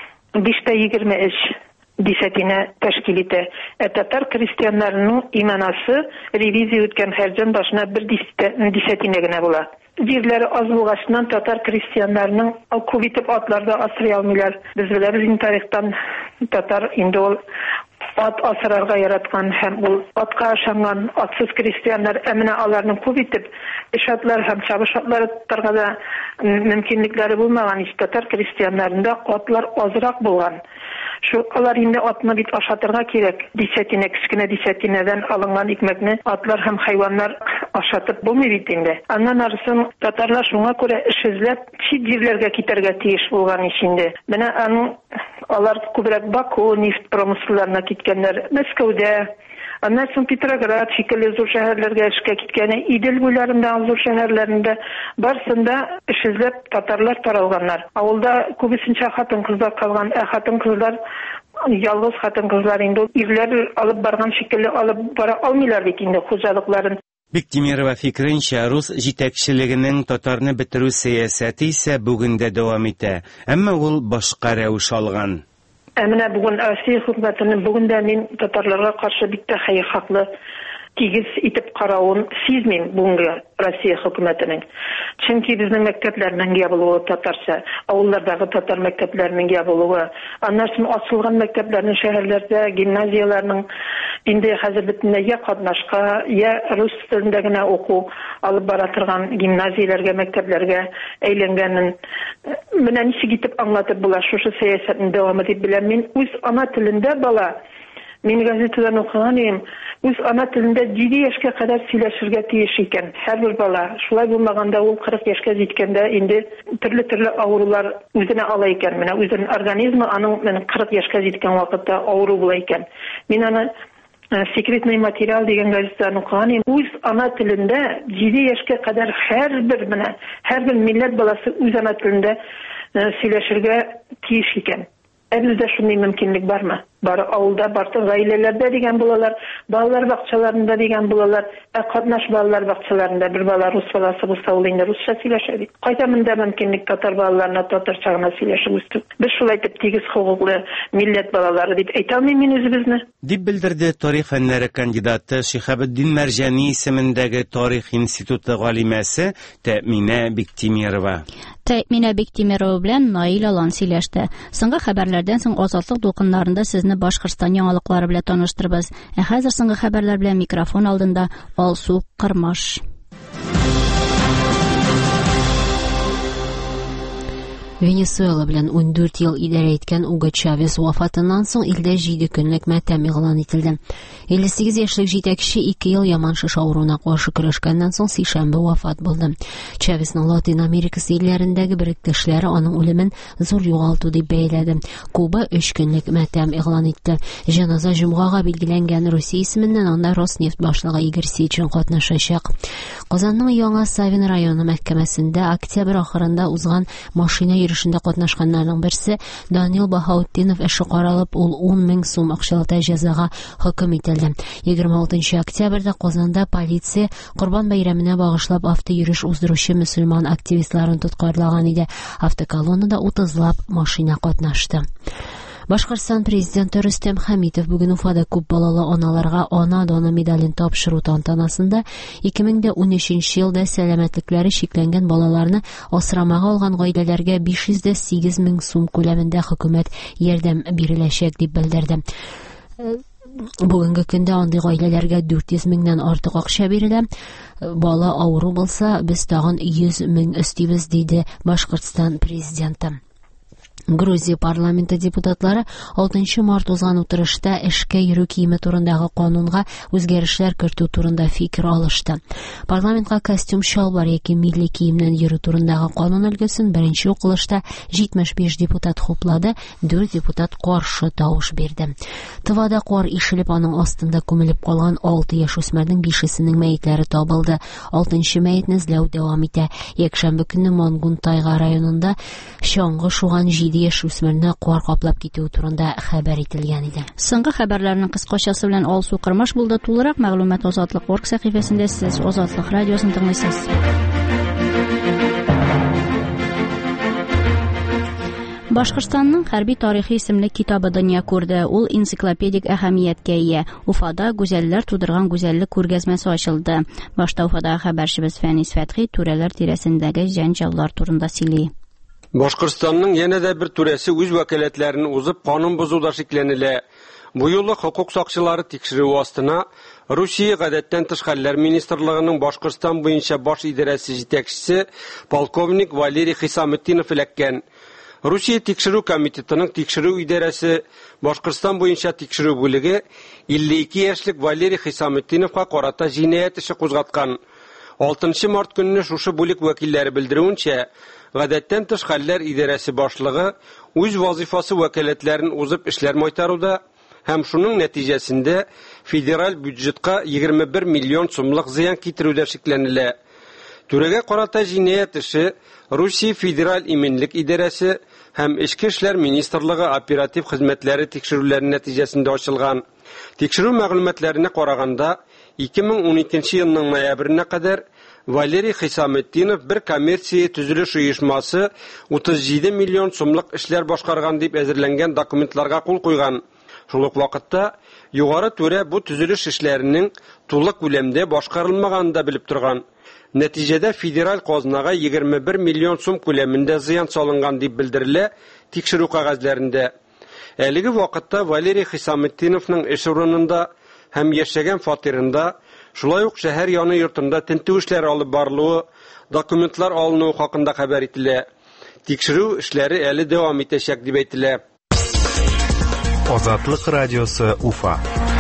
5-23 desetina teşkil ete. Tatar kristiyanlarının imanası reviziya ötken her can başına 1 desetina gene bola. Yerleri az bulgaçından Tatar kristiyanlarının kuvvetip atlarda asraya almıyorlar. Biz biliriz tarihten Tatar indi ol at asrarga yaratgan hem ul atqa aşangan atsız Hristiyanlar emine alarının kubitip işatlar hem çabışatları tutarga da mümkünlikleri bulmagan Tatar Hristiyanlarında atlar azırak bulgan. Şu alar indi atını bit aşatırga kerek. Disetine, küsküne disetineden alıngan ikmekni atlar hem hayvanlar aşatıp bulmuyor bitinde. Andan arısın Tatarlar şuna göre işizlep çiğ dirlerge kiterge tiyiş bulgan işinde. Bana alar kubrak Baku, Nift promusullarına kitkenler Moskov'da, ondan sonra Petrograd, şekilli zor şehirlerge işe kitkene, İdil boylarında, zor şehirlerinde barsında işizlep Tatarlar taralganlar. Avulda kubisinçe hatın kızlar kalgan, hatın kızlar yalğız hatın kızlar indi irler alıp bargan şekilli alıp bara almıyorlar indi hocalıkların. Bektimirova fikrincha, Rus yetakchiligining Tatarni bitiruv siyosati ise bugün davom etadi. Ammo ul boshqa ravish olgan. Emine bugün Asiya hükümetinin bugün de men Tatarlarga karşı bitti hayır haklı tigiz itip karawun sizmeyim bugünkü Rossiya hükümetinin. Çünkü bizning mekteplerinin yapılığı Tatarcha, avullardagi Tatar mekteplerinin yapılığı, anlarsın açılgan mekteplerinin şehirlerde, gimnaziyalarının indi hazır bitinde ya katnaşka, ya Rus tilindegine oku alıp baratırgan gimnaziyalarga, mekteplerge eylengenin menen işi gitip anlatıp bula şu siyasetin devam edip bilen men öz ana tilinde bala men gazeteden okuganım. Öz ana tilinde 7 yaşa kadar söyleşirge tiyiş eken her bir bala. Şulay bulmaganda ol 40 yaşa jetkende indi türlü avrular özüne ala eken. Mena özünün organizmi anın 40 yaşa jetken vaqtda avru bula eken. Men ana Секретный материал деген газетаны okuganım. Öz ana tilinde 7 yaşa kadar her bir millet balası öz ana tilinde söyleşirge tiyiş eken. Bizde şunday mümkünlük var mı? Bar avulda, bartın gailelerde degen bulalar, balalar bakçalarında degen bulalar, katnaş balalar bakçalarında bir bala Rus balası bulsa olayında Rusça söyleşedi. Kayta mında mümkünlük Tatar balalarına, Tatar çağına söyleşip üstü. Biz şulay tip tigiz hukuklu millet balaları deyip aytalmayım men özübizni. Dip bildirdi tarix fenleri kandidatı Shihabuddin Marjani ismindagi Tarix instituti g'olimasi Ta'mina Bektimirova. Ta'mina Bektimirova bilan Nail Alan сөйләште. Соңгы хәбәрләрдән соң Азатлык дулкыннарында сезне Башкортстан яңалыклары белән таныштырабыз. Хәзер соңгы хәбәрләр белән микрофон алдында Алсу Кырмаш. Венесуэла белән 14 ел идарә иткән Уго Чавес вафатыннан соң илдә 7 көнлек матәм игълан ителде. 58 яшьлек җитәкче 2 ел яман шиш авыруына каршы көрәшкәннән соң сишәмбе вафат булды. Чавесның Латин Америкасы илләрендәге беректешләре аның үлемен зур югалту дип бәяләде. Куба 3 көнлек матәм игълан итте. Җаназа җомгага билгеләнгән Русия исеменнән анда Роснефть башлыгы Игорь Сечин катнашачак. Казанның Яңа Савин районы мәхкәмәсендә октябрь ахырында узган машина йөрешендә катнашканнарның берсе Данил Баһаутдинов эше каралып, ул 10 мең сум акчалата җәзага хөкем ителде. 26 октябрьдә Казанда полиция Курбан бәйрәменә багышлап автоюриш уздыручы мөселман активистларын тоткарлаган иде. Автоколоннада 30лап машина катнашты. Башкортстан президенты Рөстәм Хәмитов бүген Уфада күп балалы аналарга ана даны медален тапшыру тантанасында 2013 елда сәламәтлекләре шикләнгән балаларны асрамага алган гаиләләргә 508 мең сум күләмендә хөкүмәт ярдәм биреләчәк дип белдерде. Бүгенге көндә андый гаиләләргә 400 меңнән артык акча бирелә. Бала авыру булса, без тагын 100 мең өстибез, диде Башкортстан президенты. Грузия парламенты депутатлары 6 март узган утырышта эшкә йөрү киеме турындагы канунга үзгәрешләр кертү турында фикер алышты. Парламентка костюм, шалбар яки милли киемнән йөрү турындагы канун өлгесен беренче укылышта 75 депутат хуплады, 4 депутат каршы тавыш бирде. Тывада кар ишелеп, аның астында күмелеп калган 6 яшь үсмернең 5-сенең мәетләре табылды. 6нчы мәетне эзләү дәвам итә. Якшәмбе көнне Мангун Тайга районында чаңгы шуган 7 яшь үсмерне кар каплап китү турында хәбәр ителгән иде. Соңгы хәбәрләрнең кыскачасы белән Алсу Кырмаш булды. Тулырак мәгълүмат Азатлык.орг сәхифәсендә сез Азатлык радиосын тыңлыйсыз. Башкортстанның хәрби тарихи исемле китабы дөнья күрде. Ул энциклопедик әһәмияткә ия. Уфада гүзәлләр тудырган гүзәллек күргәзмәсе ачылды. Башта Уфадагы хәбәрчебез Фәнис Фәтхи түрәләр тирәсендәге җәнҗаллар турында сөйли. Башкортстанның yana da bir түрәсе үз вәкаләтләрен узып, канун бозуда шикләнелә. Бу юлы хукук сакчылары тикшерүү астына Русия гадәттән тыш хәлләр министрлыгының Башкортстан буенча баш идарәсе җитәкчесе полковник Валерий Хисаметдинов эләккән. Русия тикшерүү комитетының тикшерүү идарәсе Башкортстан буенча тикшерүү бүлеге 52 яшьлек Валерий Хисаметдиновка карата җинаять эше кузгаткан. 6 март көнне шушы бүлек вәкилләре белдерүенчә, гадәттән тыш хәлләр идарәсе башлыгы үз вазифасы вәкаләтләрен узып эшләр майтаруда һәм шуның нәтиҗәсендә федераль бюджетка 21 миллион сумлык зыян китерүдә шикләнелә. Түрәгә карата җинаять эше Русия федераль именлек идарәсе һәм Эчке эшләр министрлыгы оператив хезмәтләре тикшерүләре нәтиҗәсендә ачылган. Тикшерү мәгълүматларына караганда, 2012 елның ноябренә кадәр Валерий Хисаметдинов бер коммерция төзелеш оешмасы 37 миллион сумлык эшләр башкарган дип әзерләнгән документларга кул куйган. Шул ук вакытта югары түрә бу төзелеш эшләренең тулы күләмдә башкарылмаганын да белеп торган. Нәтиҗәдә федераль казнага 21 миллион сум күләмендә зыян салынган дип белдерелә тикшерү кагазьләрендә. Әлеге вакытта Валерий Хисаметдиновның эш урынында һәм яшәгән фатирында, шулай ук шәһәр яны йортында тинтү эшләре алып барылуы, документлар алынуы хакында хәбәр ителә. Тикшерү эшләре әле дәвам итәчәк дип әйтелә. Азатлык радиосы Уфа.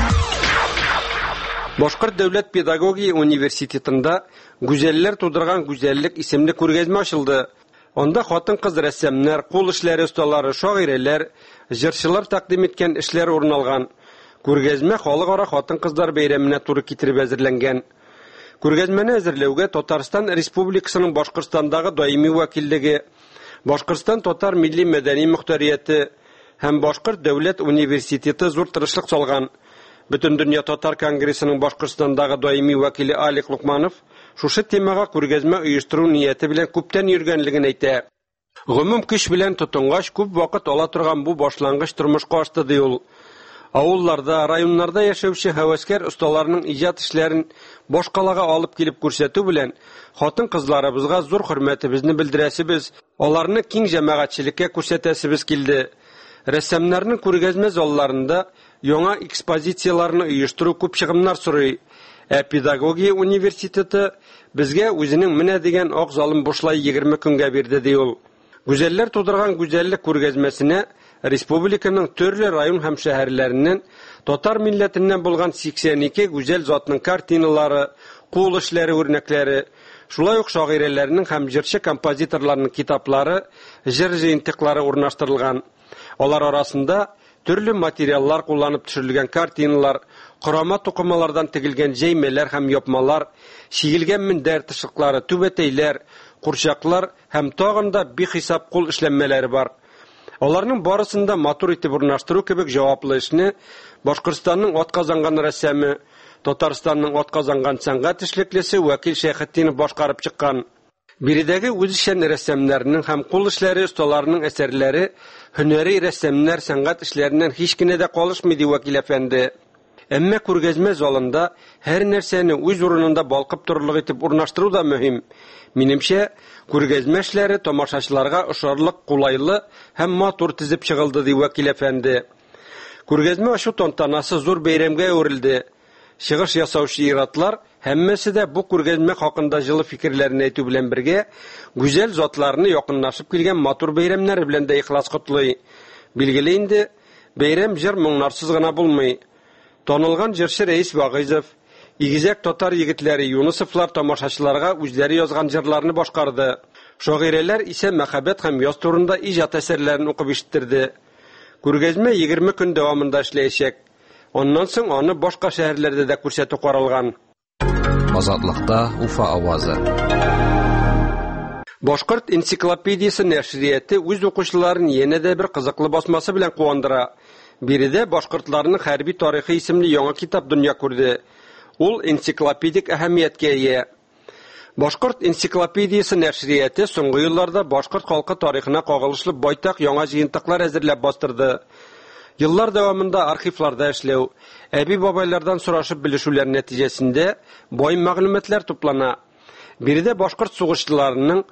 Башкорт дәүләт педагогия университетында гүзәлләр тудырган гүзәллек исемле күргәзмә ачылды. Анда хатын-кыз рәссамнар, кул эшләре осталары, шагыйрәләр, җырчылар тәкъдим иткән эшләр урын алган. Күргәзмә халыкара хатын-кызлар бәйрәменә туры китереп әзерләнгән. Күргәзмәне әзерләүгә Татарстан Республикасының Башкортстандагы даими вәкиллеге, Башкортстан татар милли мәдәни мөхтәрияте һәм Башкорт дәүләт университеты зур тырышлык салган. Бөтен дөнья татар конгрессының Башкортстандагы даими вәкиле Алик Лукманов шушы темага күргәзмә оештыру нияте белән күптән йөргәнлеген әйтә. Гомум көч белән тотынгач күп вакыт ала торган бу башлангыч тормышка ашты ди ул. Авылларда, районнарда яшәүче һәвәскәр осталарның иҗат эшләрен башкалага алып килеп күрсәтү белән хатын-кызларыбызга зур хөрмәтебезне белдерәсебез, аларны киң җәмәгатьчелеккә күрсәтәсебез килде. Рәссамнарның күргәзмә залларында яңа экспозицияларны оештыру күп чыгымнар сорый. Педагогия университеты безгә үзенең менә дигән ак залын бушлай 20 көнгә бирде ди ул. Гүзәлләр тудырган гүзәллек күргәзмәсенә республиканың төрле район һәм шәһәрләреннән татар милләтеннән булган 82 гүзәл затның картиналары, кул эшләре үрнәкләре, шулай ук шагыйрәләрнең һәм җырчы композиторларның китаплары, җыр җыентыклары урнаштырылган. Алар арасында төрле материаллар кулланып төшерелгән картиналар, корама тукымалардан тегелгән җәймәләр һәм япмалар, чигелгән мендәр тышыклары, түбәтәйләр, курчаклар һәм тагын да бихисап кул эшләнмәләре бар. Аларның барысында матур итеп урнаштыру кебек җаваплы эшне Башкортстанның атказанган рәссамы, Татарстанның атказанган сәнгать эшлеклесе Вәкил Шәйхетдинов башкарып чыккан. Биредәге үзешчән рәссамнарның һәм кул эшләре осталарының әсәрләре һөнәри рәссамнар сәнгать эшләреннән һич кенә дә калышмый ди Вәкил әфәнде. Әмма күргәзмә залында һәр нәрсәне үз урынында балкып торырлык итеп урнаштыру да мөһим. Минемчә, күргәзмә эшләре тамашачыларга ошарлык, кулайлы һәм матур тизеп чыгылды ди Вәкил әфәнде. Күргәзмә ачу тантанасы зур бәйрәмгә әверелде. Чыгыш ясаучы иратлар һәммәсе дә бу күргәзмә хакында җылы фикерләрен әйтү белән бергә гүзәл затларны якынлашып килгән матур бәйрәмнәре белән дә ихлас котлый. Билгеле инде, бәйрәм җыр моңнарсыз гына булмый. Танылган җырчы Рәис Вагыйзов, игезәк татар егетләре Юнысовлар тамашачыларга үзләре язган җырларны башкарды. Шагыйрәләр исә мәхәббәт һәм яз турында иҗат әсәрләрен укып ишеттерде. Күргәзмә 20 көн дәвамында эшләячәк. Оннан соң аны башка шәһәрләрдә дә күрсәтү каралган. Азатлыкта Уфа авазы. Башкорт энциклопедиясе нәшрияте үз укучыларын янә дә бер кызыклы басмасы белән куандыра. Биредә башкортларның хәрби тарихи исемле яңа китап дөнья күрде. Ул энциклопедик әһәмияткә ия. Башкорт энциклопедиясе нәшрияте соңгы елларда башкорт халкы тарихына кагылышлы байтак яңа җыентыклар әзерләп бастырды. Еллар дәвамында архивларда эшләү, әби-бабайлардан сорашып белешүләр нәтиҗәсендә бай мәгълүматлар туплана. Биредә башкорт сугышчыларының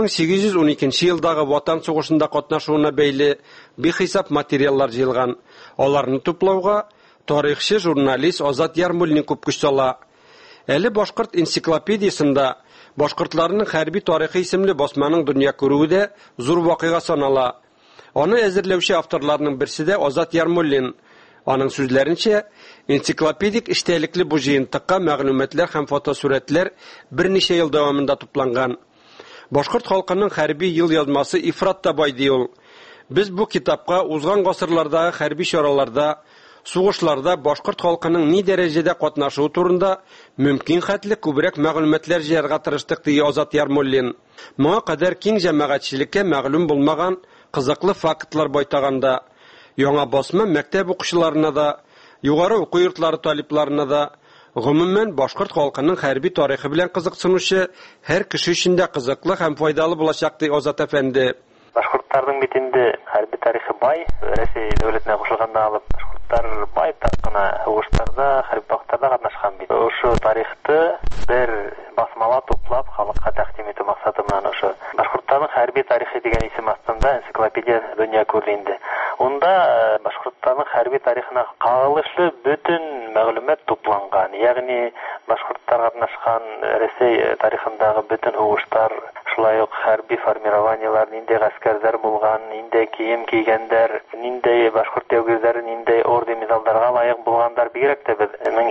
1812 елдагы Ватан сугышында катнашуына бәйле бихисап материаллар җыелган. Аларны туплауга тарихчы журналист Азат Ярмуллин күп көч сала. Әле Башкорт энциклопедиясында башкортларның хәрби тарихи исемле басманың дөнья күрүе зур вакыйга санала. Аны әзерләүче авторларның берсе дә Азат Ярмуллин. Аның сүзләренчә, энциклопедик эштәлекле бу җыентыкка мәгълүматлар һәм фотосурәтләр берничә ел дәвамында тупланган. Башкорт халкының хәрби ел язмасы ифрат та бай ди ул. Без бу китапка узган гасырлардагы хәрби чараларда, сугышларда башкорт халкының ни дәрәҗәдә катнашуы турында мөмкин хәтле күбрәк мәгълүматлар җыярга тырыштык ди Азат Ярмуллин. Моңа кадәр киң җәмәгатьчелеккә мәгълүм булмаган кызыклы фактлар байтаганда, яңа басма мәктәп укучыларына да, югары уку йортлары талипларына да, гомумән башкорт халкының хәрби тарихы белән кызыксынучы һәр кеше өчен дә кызыклы һәм файдалы булачак ди Азат әфәнде. Башкортларның бит инде хәрби тарихы бай, Россия дәүләтенә кушылганда алып, башкортлар бай тапкына угыштарда, хәрби бактарда катнашкан бит. Ошо тарихты бер басмала туплап халыкка тәкъдим итү максаты менән ошо башкортларның хәрби тарихы дигән исем астында энциклопедия дөнья күрде инде. Онда башкортларның хәрби тарихына кагылышлы бүтән мәгълүмат тупланган. Ягъни башкортлар катнашкан Россия тарихындагы бүтән угыштар, шулай ук хәрби формированиялар, нинди гаскәрләр булган, нинди кием кигәннәр, нинди башкорт дәүгәзләре, нинди орден медальләргә лаек булгандар, бигрәк тә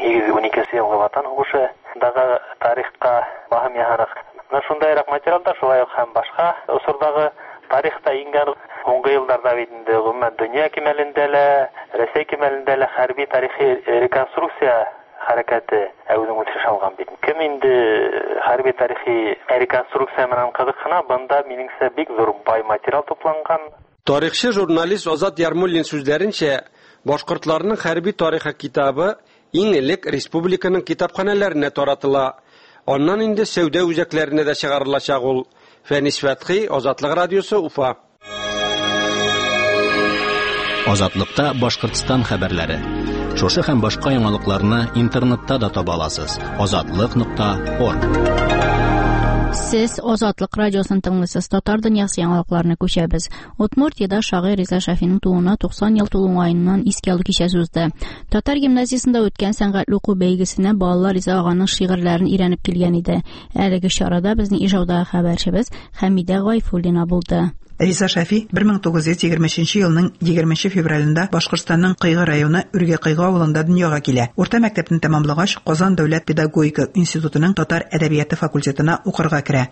1812 елгы ватан сугышы дагы тарихка баһам яһарак. Шундайрак материалдар, шулай ук һәм башка усурдагы тарихта иңгән соңгы елларда бит инде гомумән дөнья кимәлендә, Россия кимәлендә хәрби тарихи реконструкция хәрәкәте әүзен үтеш алган бит. Кем инде хәрби тарихи реконструкция менән кызыксына, бында минеңсә бик зур бай материал тупланган. Тарихчы журналист Азат Ярмуллин сүзләренчә, башкортларның хәрби тарихы китабы иң элек республиканың китапханәләренә таратыла. Аннан инде сәүдә үзәкләренә дә чыгарылачак ул. Фәнис Фәтхи, Азатлык радиосы, Уфа. Азатлыкта Башкортстан хәбәрләре. Шушы һәм башка яңалыкларны интернетта да таба аласыз. Azatlyk.org. Сез Азатлык радиосын тыңлыйсыз. Татар дөньясы яңалыкларына күчәбез. Удмуртиядә шагыйрь Риза Шафиның тууына 90 ел тулуңайыннан искә алу кичәсе узды. Татар гимназиясендә үткән сәнгатьле уку бәйгесенә балалар Риза аганың шигырьләрен өйрәнеп килгән иде. Әлеге чарада безнең ижаудагы хәбәрчебез Хәмидә Гайфуллина булды. Риза Шафи 1923 елның 20 февралендә Башкортстанның Кыйгы районы Үргә-Кыйгы авылында дөньяга килә. Урта мәктәпне тәмамлагач, Казан дәүләт педагогика институтының татар әдәбияты факультетына укырга керә.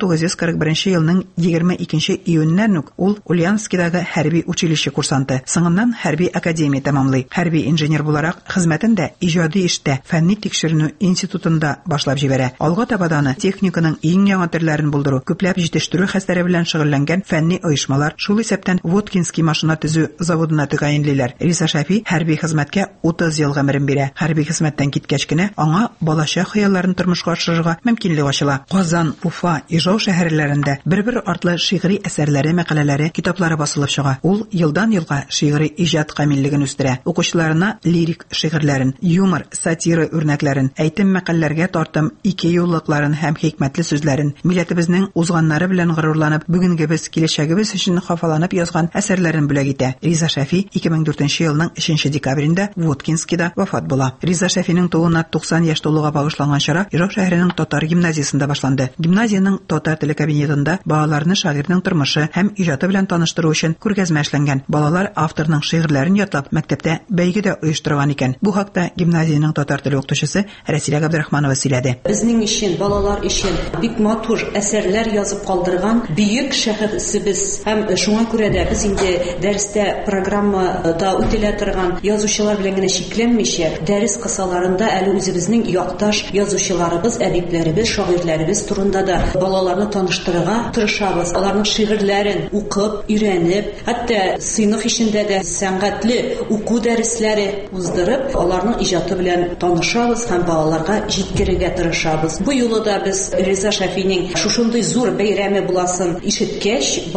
1941 елның 22 июньнән үк ул Ульяновскидагы хәрби училище курсанты, соңыннан хәрби академия тәмамлый. Хәрби инженер буларак хезмәтен дә иҗади эштә фәнни тикшеренү институтында башлап җибәрә. Алга табаданы техниканың иң яңа төрләрен булдыру, күпләп җитештерү хәстәре белән шөгыльләнгән фәнни оешмалар, шул исәптән Воткинский машина төзү заводына тәгаенлиләр. Риза Шафи хәрби хезмәткә 30 ел гомерен бирә. Хәрби хезмәттән киткәч кенә аңа балача хыялларын тормышка ашырырга мөмкинлек ачыла. Казан, Уфа, Ижау шәһәрләрендә бер-бер артлы шигъри әсәрләре, мәкаләләре, китаплары басылып чыга. Ул елдан-елга шигъри иҗат камиллеген үстерә. Укучыларына лирик шигырьләрен, юмор, сатира үрнәкләрен, әйтем мәкаләләргә тартым ике юллыкларын һәм хикмәтле сүзләрен, милләтебезнең узганнары белән горурланып, бүгенгебез киләчәгебез өчен хафаланып язган әсәрләрен бүләк итә. Риза Шафи 2004 елның 3 декабрендә Воткинскида вафат була. Риза Шафиның тууына 90 яшь тулуга багышланган чара Ижау шәһәренең татар гимназиясендә башланды. Гимназияның татар теле кабинетында балаларны шагыйрьнең тормышы һәм иҗаты белән таныштыру өчен күргәзмә эшләнгән. Балалар авторның шигырьләрен ятлап мәктәптә бәйге дә оештырган икән. Бу хакта гимназияның татар теле укытучысы Рәсилә Габдрахманова сөйләде. Безнең өчен, балалар өчен бик матур әсәрләр язып калдырган бөек шәхесебез. Һәм шуңа күрә дә без инде дәрестә программада үтелә торган язучылар белән генә шикләнмичә, дәрес кысаларында әле үзебезнең якташ язучыларыбыз, әдипләребез, шагыйрьләребез турында да балаларны таныштырырга тырышабыз. Аларның шигырьләрен укып, өйрәнеп, хәтта сыйныф ичендә дә сәнгатьле уку дәресләре уздырып, аларның иҗаты белән танышабыз һәм балаларга җиткерергә тырышабыз. Бу юлы да без Риза Шафиның шушындый зур бәйрәме буласын ишеткәч,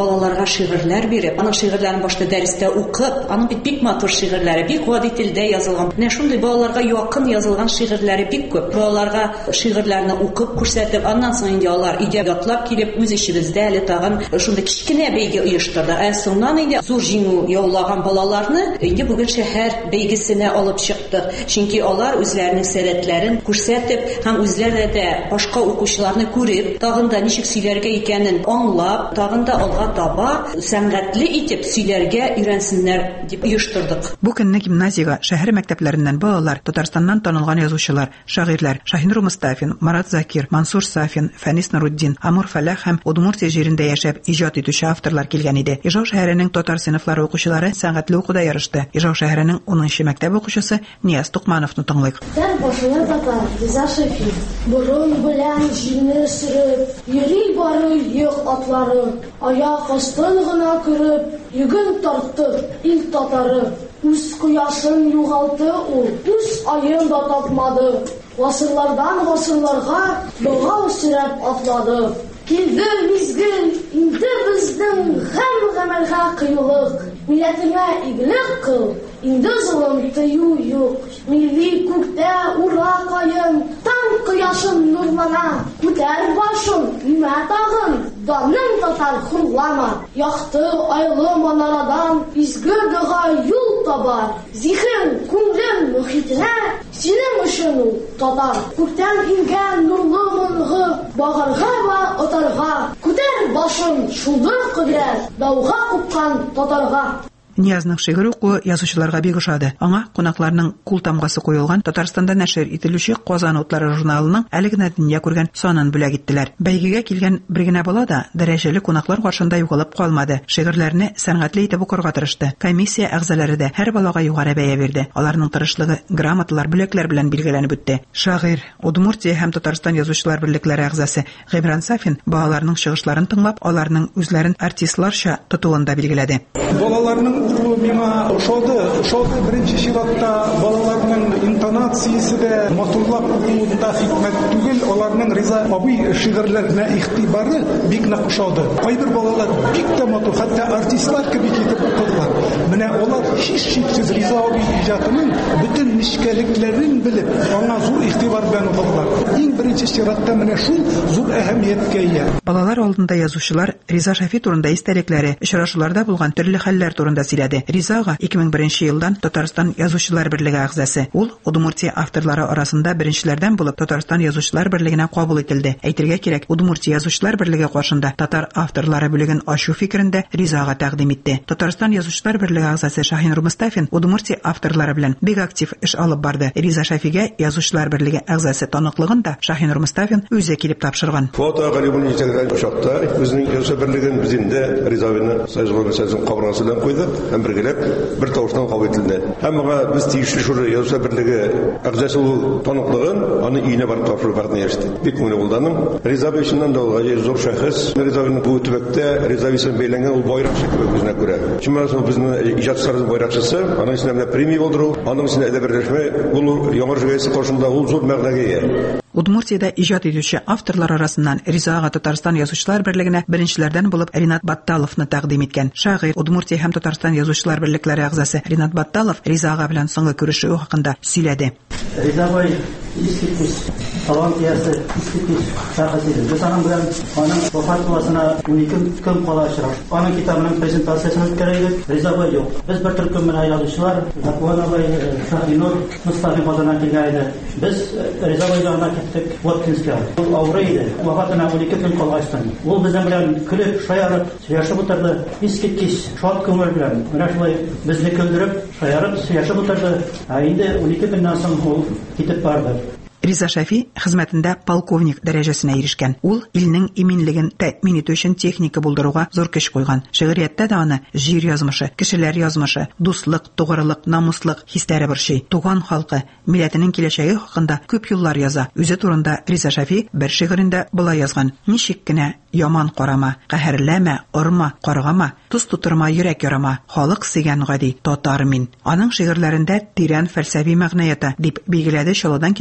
балаларга шигырьләр биреп, аның шигырьләрен башта дәрестә укып, аның бик матур шигырьләре, бик гади телдә язылган. Менә шундый балаларга якын язылган шигырьләре бик күп. Балаларга шигырьләрне укып күрсәтеп, аннан соң инде алар өйгә ятлап килеп, үз ичебездә әле тагын шундый кичкенә бәйге оештырды. Соңнан инде зур җиңү яулаган балаларны инде бүген шәһәр бәйгесенә алып чыктык. Чөнки алар үзләренең сәләтләрен күрсәтеп, һәм үзләре дә башка укучыларны күреп, тагын да ничек сөйләргә икәнен аңлап, тагын да алга таба сәнгатьле итеп сөйләргә өйрәнсеннәр дип оештырдык. Бу көнне гимназиягә шәһәр мәктәпләреннән балалар, Татарстаннан танылган язучылар, шагыйрьләр Шаһинур Мустафин, Марат Закир, Мансур Сафин, Фәнис Нуруддин, Амур Фәлах һәм Удмуртия җирендә яшәп иҗат итүче авторлар килгән иде. Ижау шәһәренең татар сыйныфлары укучылары сәнгатьле укуда ярышты. Ижау шәһәренең 10нчы мәктәп укучысы Нияз Тукмановны тыңлыйк. Башына татар, Риза Шәфи. Борын белән җилне сөреп, йөри бары йөк атлары, аяк астын гына күреп, йөген тартты ил татары. Үз кояшын югалтты ул, үз аен да тапмады. Гасырлардан гасырларга дога сөреп атлады. Килде мизгел, инде безнең гамәлгә кыюлык. Милләтеңә игелек кыл, инде зулым тыю юк. Милли күктә ура каен, таң кояшын нурлана. Күтәр башын, имә тагын, даның татар хурлама. Якты айлы манарадан изге дога юл табар. Зиһен, күңлем мөхитенә синең өчен ул татар. Күктән ингән нурлы моңгы, багырга ва отарга. Күтәр башын, шулдыр кодрәт, дауга купкан татарга. Ниязның шигырь укуы язучыларга бик ошады. Аңа кунакларның кул тамгасы куелган Татарстанда нәшер ителүче Казан утлары журналының әле генә дөнья күргән санын бүләк иттеләр. Бәйгегә килгән бер генә бала да дәрәҗәле кунаклар каршында югалып калмады. Шигырьләрне сәнгатьле итеп укырга тырышты. Комиссия әгъзалары да һәр балага югары бәя бирде. Аларның тырышлыгы грамоталар, бүләкләр белән билгеләнеп үтте. Шагыйрь, Удмуртия һәм Татарстан язучылар берлекләре әгъзасы Гыймран Сафин балаларның чыгышларын тыңлап, аларның үзләрен артистларча тотуында билгеләде. Балаларның миңа ошады беренче чиратта балаларның интонациясе дә матурлап укуында хикмәт түгел, аларның Риза абый шигырьләренә игътибары бик нык ошады. Кайбер балалар бик тә матур, хәтта артистлар кебек итеп укыдылар. Менә алар һичшиксез Риза абый иҗатының бөтен нечкәлекләрен белеп, аңа зур игътибар белән укыдылар. Иң беренче чиратта менә шул зур әһәмияткә ия. Балалар алдында язучылар Риза Шәфи турында истәлекләре, очрашуларда булган төрле хәлләр турында сөйләде. Ризага 2001 елдан Татарстан язучылар берлеге әгъзасы. Ул Удмуртия авторлары арасында беренчеләрдән булып Татарстан язучылар берлегенә кабул ителде. Әйтергә кирәк, Удмуртия язучылар берлеге каршында татар авторлары бүлеген ачу фикерендә Ризага тәкъдим итте. Татарстан язучылар берлеге әгъзасы Шаһинур Мустафин Удмуртия авторлары белән бик актив эш алып барды. Риза Шәфигә язучылар берлеге әгъзасы таныклыгын да Шаһинур Мустафин үзе килеп тапшырган. Фото галибуны җитәгән ошакта безнең язучылар берлеген без инде Ризавина сәҗгән кабыргасы белән куйдык. Һәм бергәләп бер тавыштан кабул ителде. Һәм без тиешле шушы язучылар берлеге әгъзасы таныклыгын аны өенә барып тапшыру вакытын яшәде. Бик күңелле булдым. Риза бешеннән дә гаҗәп зур шәхес. Ризавина бу төбәктә Риза исем бәйләнгән ул байракчы кебек үзенә күрә. Чөнки безнең иҗатчыларыбыз байракчысы, аның исемендә премия булдыру, аның исемендә әдәбиятleşмә булу яңгыр җәйсе каршында ул зур мәгънәгә ия. Удмуртиядә иҗат итүче авторлар арасыннан Ризага Татарстан язучылар берлегенә беренчеләрдән булып Ринат Батталовны тәкъдим иткән. Шагыйрь, Удмуртия һәм Татарстан язучылар берлекләре әгъзасы Ринат Батталов Ризага белән соңгы күрешү хакында сөйләде. Ризабай искиткеч талант иясе, искиткеч шәхес иде. Без аның белән аның вафат буласына 12 көн кала очраш. Аның китабының презентациясын үткәрәйдек. Ризабай юк. Без бер төркем менә язучылар, Закуанабай, Шаһинур, Мустафин казаннан килгән иде. Без Ризабай янына киттек Воткинскә. Ул авырый иде. Вафатына 12 көн калгачтан. Ул безнең белән көлеп, шаярып, сөйләшеп утырды. Искиткеч шат күңел белән. Менә шулай безне көлдереп, шаярып, сөйләшеп утырды. Инде 12 көннән соң ул китеп барды. Риза Шәфи хезмәтендә полковник дәрәҗәсенә ирешкән. Ул илнең иминлеген тәэмин итү өчен техника булдыруга зур көч куйган. Шигърияттә дә аны җир язмышы, кешеләр язмышы, дуслык, тугрылык, намуслык хисләре борчый. Туган халкы, милләтенең киләчәге хакында күп юллар яза. Үзе турында Риза Шәфи бер шигырендә булай язган: "Ничек кенә яман карама, каһәрләмә, орма, каргама, туз тутырма, йөрәк ярама, халык сөйгән гади татар мин". Аның шигырьләрендә тирән фәлсәфи мәгънә ята, дип билгеләде Чаллыдан килгән шагыйрь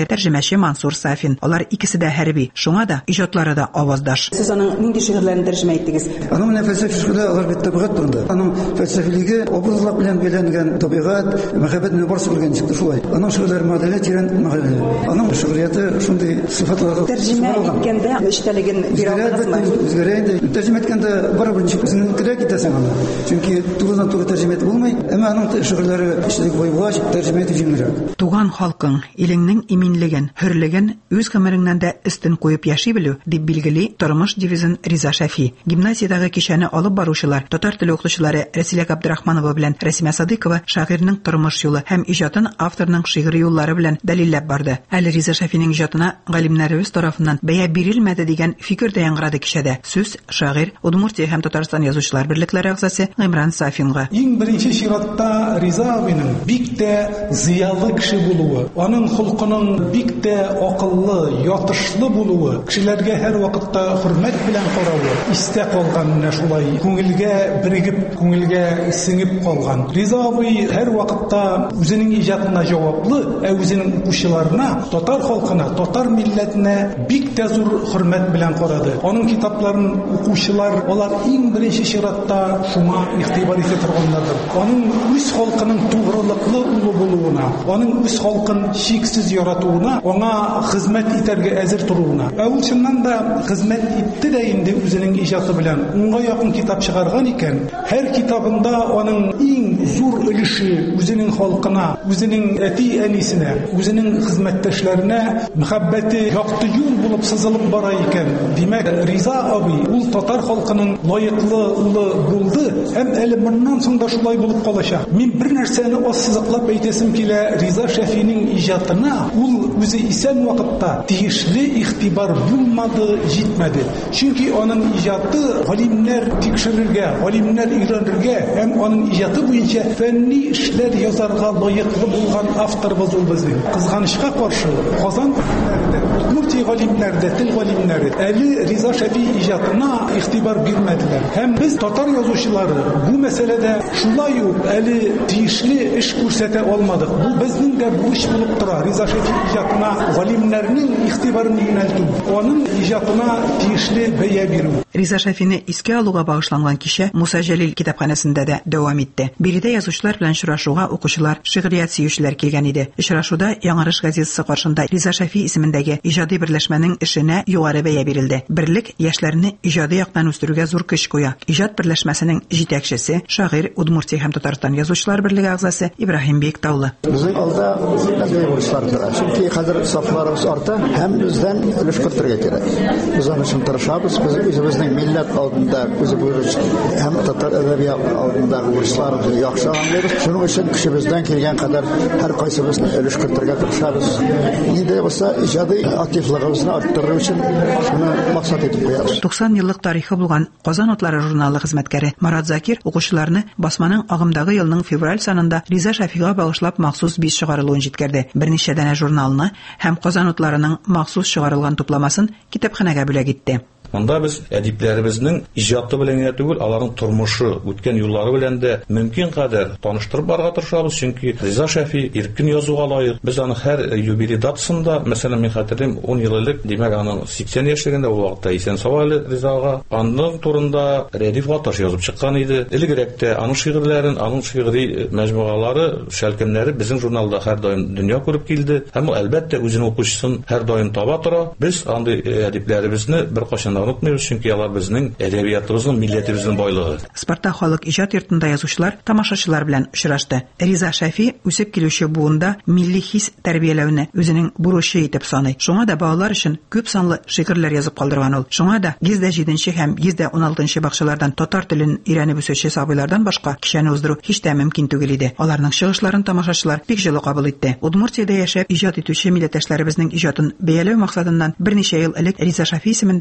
тәрҗемәче Мансур Сафин. Алар икесе дә хәрби, шуңа да иҗатлары да аваздаш. Сез аның нинди шигырьләрен тәрҗемә иттегез? Аның менә фәлсәфи шигырьләре алар бит табигать турында. Аның фәлсәфилеге образлар белән бәйләнгән табигать, мәхәббәт менә барсы белгән чыкты шулай. Аның шигырьләре мәгънәле тирән мәгънәле. Аның шигърияте шундый сыйфатларга тәрҗемә иткәндә эчтәлеген бирә аласызмы? Үзгәрә инде. Тәрҗемә иткәндә барыбер үзенең кирәк итәсең аны. Чөнки турыдан туры тәрҗемә итеп булмый. Әмма аның шигырьләре эчтәлек буйгач тәрҗемә итеп җиңелрәк. Туган халкың, илеңнең иминлеген, хөрлеген үз гомереңнән дә өстен куеп яши белү дип билгели тормыш девизын Риза Шәфи. Гимназиядәге кичәне алып баручылар, татар теле укытучылары Рәсилә Габдрахманова белән Рәсимә Садыйкова шагыйрьнең тормыш юлы һәм иҗатын авторның шигъри юллары белән дәлилләп барды. Әле Риза Шәфинең иҗатына галимнәребез тарафыннан бәя бирелмәде дигән фикер дә яңгырады кичәдә. Сүз шагыйрь Удмуртия һәм Татарстан язучылар берлекләре әгъзасы Гыймран Сафинга. Иң беренче чиратта Риза абыйның бик тә зыялы кеше булуы, аның холкының бик тә акыллы, ятышлы булуы, кешеләргә һәр вакытта хөрмәт белән каравы истә калган менә шулай күңелгә бирегеп, күңелгә сеңеп калган. Риза абый һәр вакытта үзенең иҗатына җаваплы, үзенең укучыларына, татар халкына, татар милләтенә бик тә зур хөрмәт белән карады. Аның китапларын укучылар, алар иң беренче чиратта шуңа игътибар итә торганнардыр. Аның үз халкының тугрылыклы улы булуына, аның үз халкын шиксез яратуына, аңа хезмәт итәргә әзер торуына. Ул чыннан да хезмәт итте дә инде үзенең иҗаты белән. Унга якын китап чыгарган икән. Һәр китабында аның иң зур өлеше үзенең халкына, үзенең әти-әнисенә, үзенең хезмәттәшләренә мәхәббәте якты юл булып сызылып бара икән. Димәк, Риза абый ул татар халкының лаеклы улы булды, һәм әле моннан соң да шулай булып калачак. Мин бер нәрсәне ассызыклап әйтәсем килә, Риза Шәфинең иҗатына ул үзе исән вакытта тиешле игътибар булмады, җитмәде. Чөнки аның иҗаты галимнәр тикшерергә, галимнәр өйрәнергә һәм аның иҗаты буенча фәнни эшләр язарга лаеклы булган авторбыз ул безнең. Кызганычка каршы, Казан Удмуртия галимнәре, тел галимнәре әле Риза Шәфи иҗатына игътибар бирмәделәр. Һәм без татар язучылары бу мәсьәләдә шулай ук әле тиешле эш күрсәтә алмадык. Бу безнең дә бурыч булып тора. Риза Шәфи иҗатына галимнәрнең игътибарын юнәлтү, аның иҗатына тиешле бәя бирү. Риза Шәфине искә алуга багышланган кичә Муса Җәлил китапханәсендә дә дәвам итте. Биредә язучылар белән очрашуга укучылар, шигърият сөючеләр килгән иде. Очрашуда Яңарыш газетасы каршында Риза Шәфи исемендәге иҗади берләшмәнең эшенә югары бәя бирелде. Берлек яшьләрне иҗади яктан үстерүгә зур көч куя. Иҗат берләшмәсенең җитәкчесе, шагыйрь Удмуртия һәм Татарстан язучылар берлеге әгъзасы Ибраһим Бектаулы. Безнең алда әдәби бурычлар тора. Чөнки хәзер сафларыбыз арта һәм бездән өлеш кертергә кирәк. Без аның өчен тырышабыз. Без үзебезнең милләт алдында үзе бурыч һәм татар әдәбияты алдында бурычларыбызны яхшы аңлыйбыз. Шуның өчен көчебездән килгән кадәр һәр кайсыбыз өлеш кертергә тырышабыз. Инде булса иҗади активлыгыбызны арттыру өчен шуны максат итеп куябыз. 90 еллык тарихы булган Казан утлары журналы хезмәткәре Марат Закир укучыларны басманың агымдагы елның февраль санында Риза Шәфига багышлап махсус бис чыгарылуын җиткерде. Берничә дәнә журналны һәм Казан утларының махсус чыгарылган тупламасын китапханәгә бүләк итте. Анда без әдипләребезнең иҗаты белән генә түгел, аларның тормышы, үткән юллары белән дә мөмкин кадәр таныштырып барырга тырышабыз, чөнки Риза Шәфи иркен язуга лаек. Без аны һәр юбилей датасында, мәсәлән, мин хәтерлим, 10 ел элек, димәк, аның 80 яшьлегендә ул вакытта исән савалы Ризага аның турында Рәдиф Гаташ язып чыккан иде. Илгәрәктә аның шигырьләрен, аның шигъри мәҗмугалары, шәлкемнәре безнең журналда һәр даим дөнья күреп килде. Һәм ул әлбәттә үзенең укучысын һәр даим таба тора. Без андый әдипләребезне беркайчан unutmuyoruz çünkü yalar bizning edebiyatımızın, milletimizin boyluğu. Sparta Халык иҗат йортында язучылар, тамашачылар белән очрашты. Риза Шәфи үсеп килүче буында милли хис тәрбияләүне үзенең бурычы итеп саный. Шуңа да балалар өчен күп санлы шигырьләр язып калдырган ул. Шуңа да 107 һәм 116 бакчалардан татар телен өйрәнеп үсүче сабыйлардан башка кичәне уздыру һич тә мөмкин түгел иде. Аларның чыгышларын тамашачылар бик җылы кабул итте. Удмуртиядә яшәп иҗат итүче милләттәшләребезнең иҗатын бәяләү максатыннан берничә ел элек Риза Шәфи исемендәге премия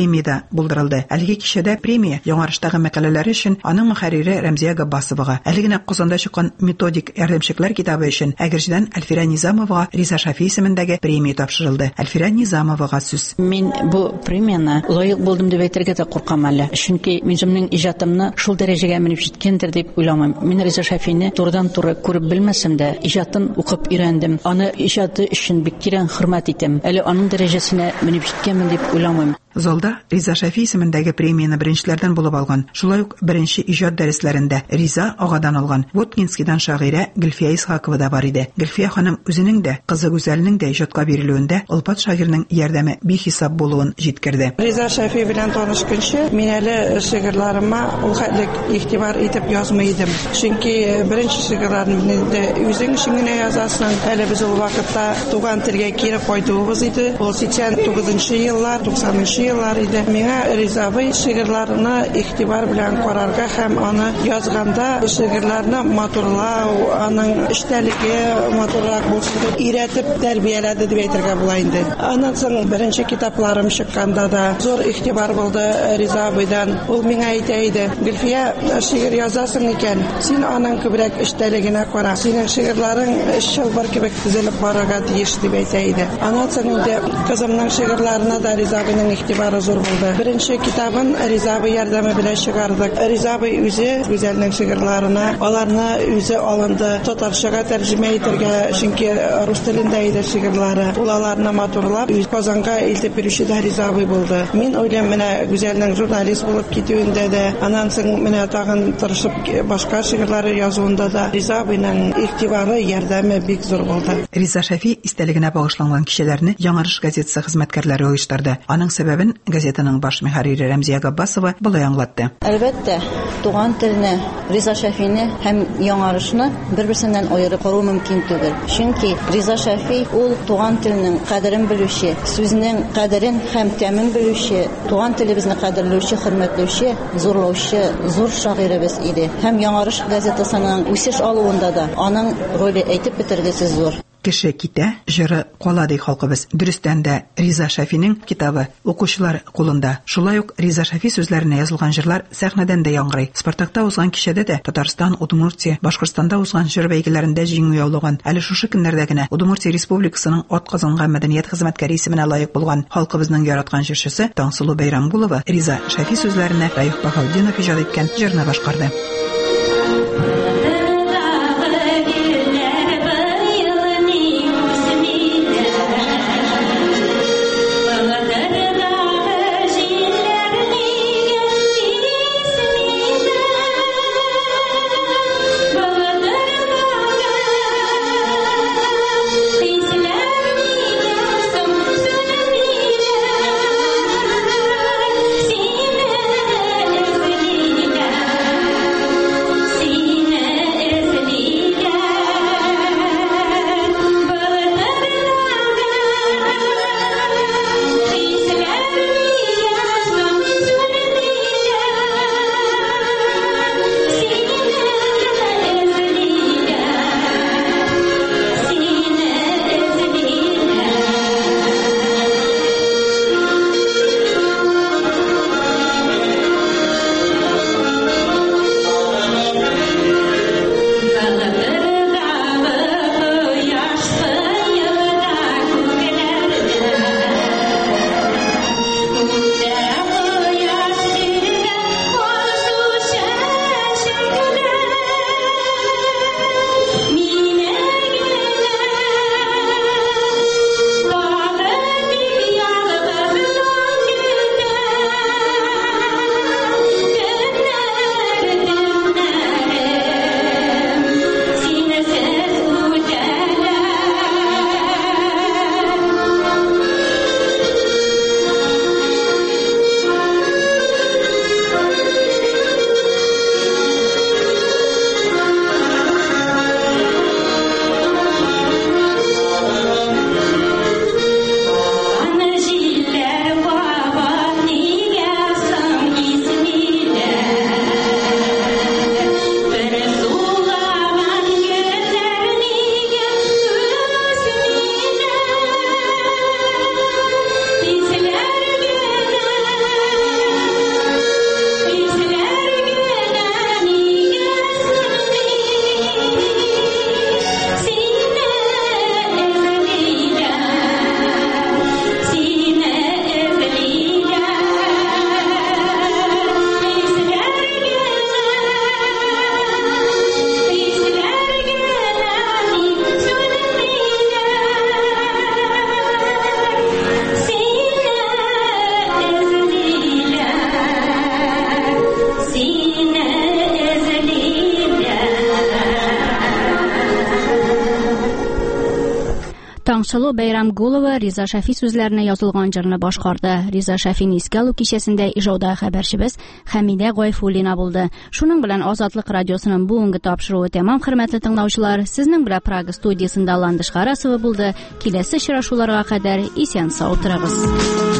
премияда булдырылды. Әлеге кичәдә премия яңарыштагы мәкаләләре өчен аның мөхәррире Рәмзия Габбасовага, әле генә Казанда чыккан методик ярдәмчекләр китабы өчен Әгерҗедән Әлфирә Низамовага Риза Шафи исемендәге премия тапшырылды. Әлфирә Низамовага сүз. Мин бу премияны лаек булдым дип әйтергә дә куркам әле. Чөнки минем иҗатымны шул дәрәҗәгә менеп җиткәндер дип уйламыйм. Мин Риза Шафине турыдан-туры күреп белмәсәм дә, иҗатын укып өйрәндем. Аны иҗаты өчен бик тирән хөрмәт итәм. Әле аның дәрәҗәсенә менеп җиткәнмен дип уйламыйм. Залда Риза Шафи исемендәге премияны беренчеләрдән булып алган. Шулай ук беренче иҗат дәресләрендә Риза агадан алган Воткинскидан шагыйрә Гөлфия Исхакова да бар иде. Гөлфия ханым үзенең дә, кызы Гүзәлнең дә иҗатка бирелүендә Алпат шагыйрьнең ярдәме бихисап булуын җиткерде. Риза Шафи белән танышканчы мин әле шигырьләремә ул хәтлек игътибар итеп язмый идем. Чөнки беренче шигырьләрне дә үзең өчен генә язасың. Әле без ул вакытта туган телгә кире кайтуыбыз иде. Ул 89 еллар, 90 еллар иде. Миңа Риза абый шигырьләрне игътибар белән карарга һәм аны язганда шигырьләрне матурлау, аның эчтәлеге матуррак булсын дип өйрәтеп тәрбияләде дип әйтергә була инде. Аннан соң беренче китапларым чыкканда да зур игътибар булды Риза абыйдан. Ул миңа әйтә иде: "Гөлфия, шигырь язасың икән, син аның күбрәк эчтәлегенә кара. Синең шигырьләрең чылбыр кебек төзелеп барырга тиеш" дип әйтә иде. Аннан соң инде кызымның шигырьләренә дә Риза абыйның игътибары зур булды. Беренче китабын Риза абый ярдәме белән чыгардык. Риза абый үзе Гүзәлнең шигырьләренә, аларны үзе алынды, татарчага тәрҗемә итәргә, чөнки рус телендә иде шигырьләре. Ул аларны матурлап, Казанга илтеп бирүче дә Риза абый булды. Мин уйлыйм, менә Гүзәлнең журналист булып китүендә дә, аннан соң менә тагын тырышып башка шигырьләр язуында да Риза абыйның игътибары, ярдәме бик зур булды. Риза Шафи истәлегенә багышланган кичәләрне Яңарыш газетасы хезмәткәрләре оештырды. Аның сәбәбен газетаның баш мөхәррире Рәмзия Габбасова булай аңлатты. Әлбәттә, туган телне, Риза Шафине һәм Яңарышны бер-берсеннән аерып карау мөмкин түгел. Чөнки Риза Шафи ул туган телнең кадерен белүче, сүзнең кадерен һәм тәмен белүче, туган телебезне кадерләүче, хөрмәтләүче, зурлаучы, зур шагыйребез иде. Һәм Яңарыш газетасының үсеш алуында да аның роле әйтеп бетергесез зур. Кеше китә, җыры кала ди халкыбыз. Дөрестән дә Риза Шафиның китабы укучылар кулында. Шулай ук Риза Шафи сүзләренә язылган җырлар сәхнәдән дә яңгырый. Спартакта узган кичәдә дә Татарстан, Удмуртия, Башкортстанда узган җыр бәйгеләрендә җиңү яулаган. Әле шушы көннәрдә генә Удмуртия Республикасының атказанган мәдәният хезмәткәре исеменә лаек булган халкыбызның яраткан җырчысы Таңсылу Бәйрәмгулова Риза Шафи сүзләренә Раиф Баһаутдинов иҗат иткән җырны башкарды. Таңшылу Бәйрәмгулова Риза Шәфи сүзләренә язылган җырны башкарды. Риза Шәфине искә алу кичәсендә ижауда хәбәрчебез Хәмидә Гайфуллина булды. Шуның белән Азатлык радиосының бүгенге тапшыруы тәмам, хөрмәтле тыңлаучылар. Сезнең белән Прага студиясында Ландыш Карасова булды. Киләсе очрашуларга кадәр исән-сау торыгыз.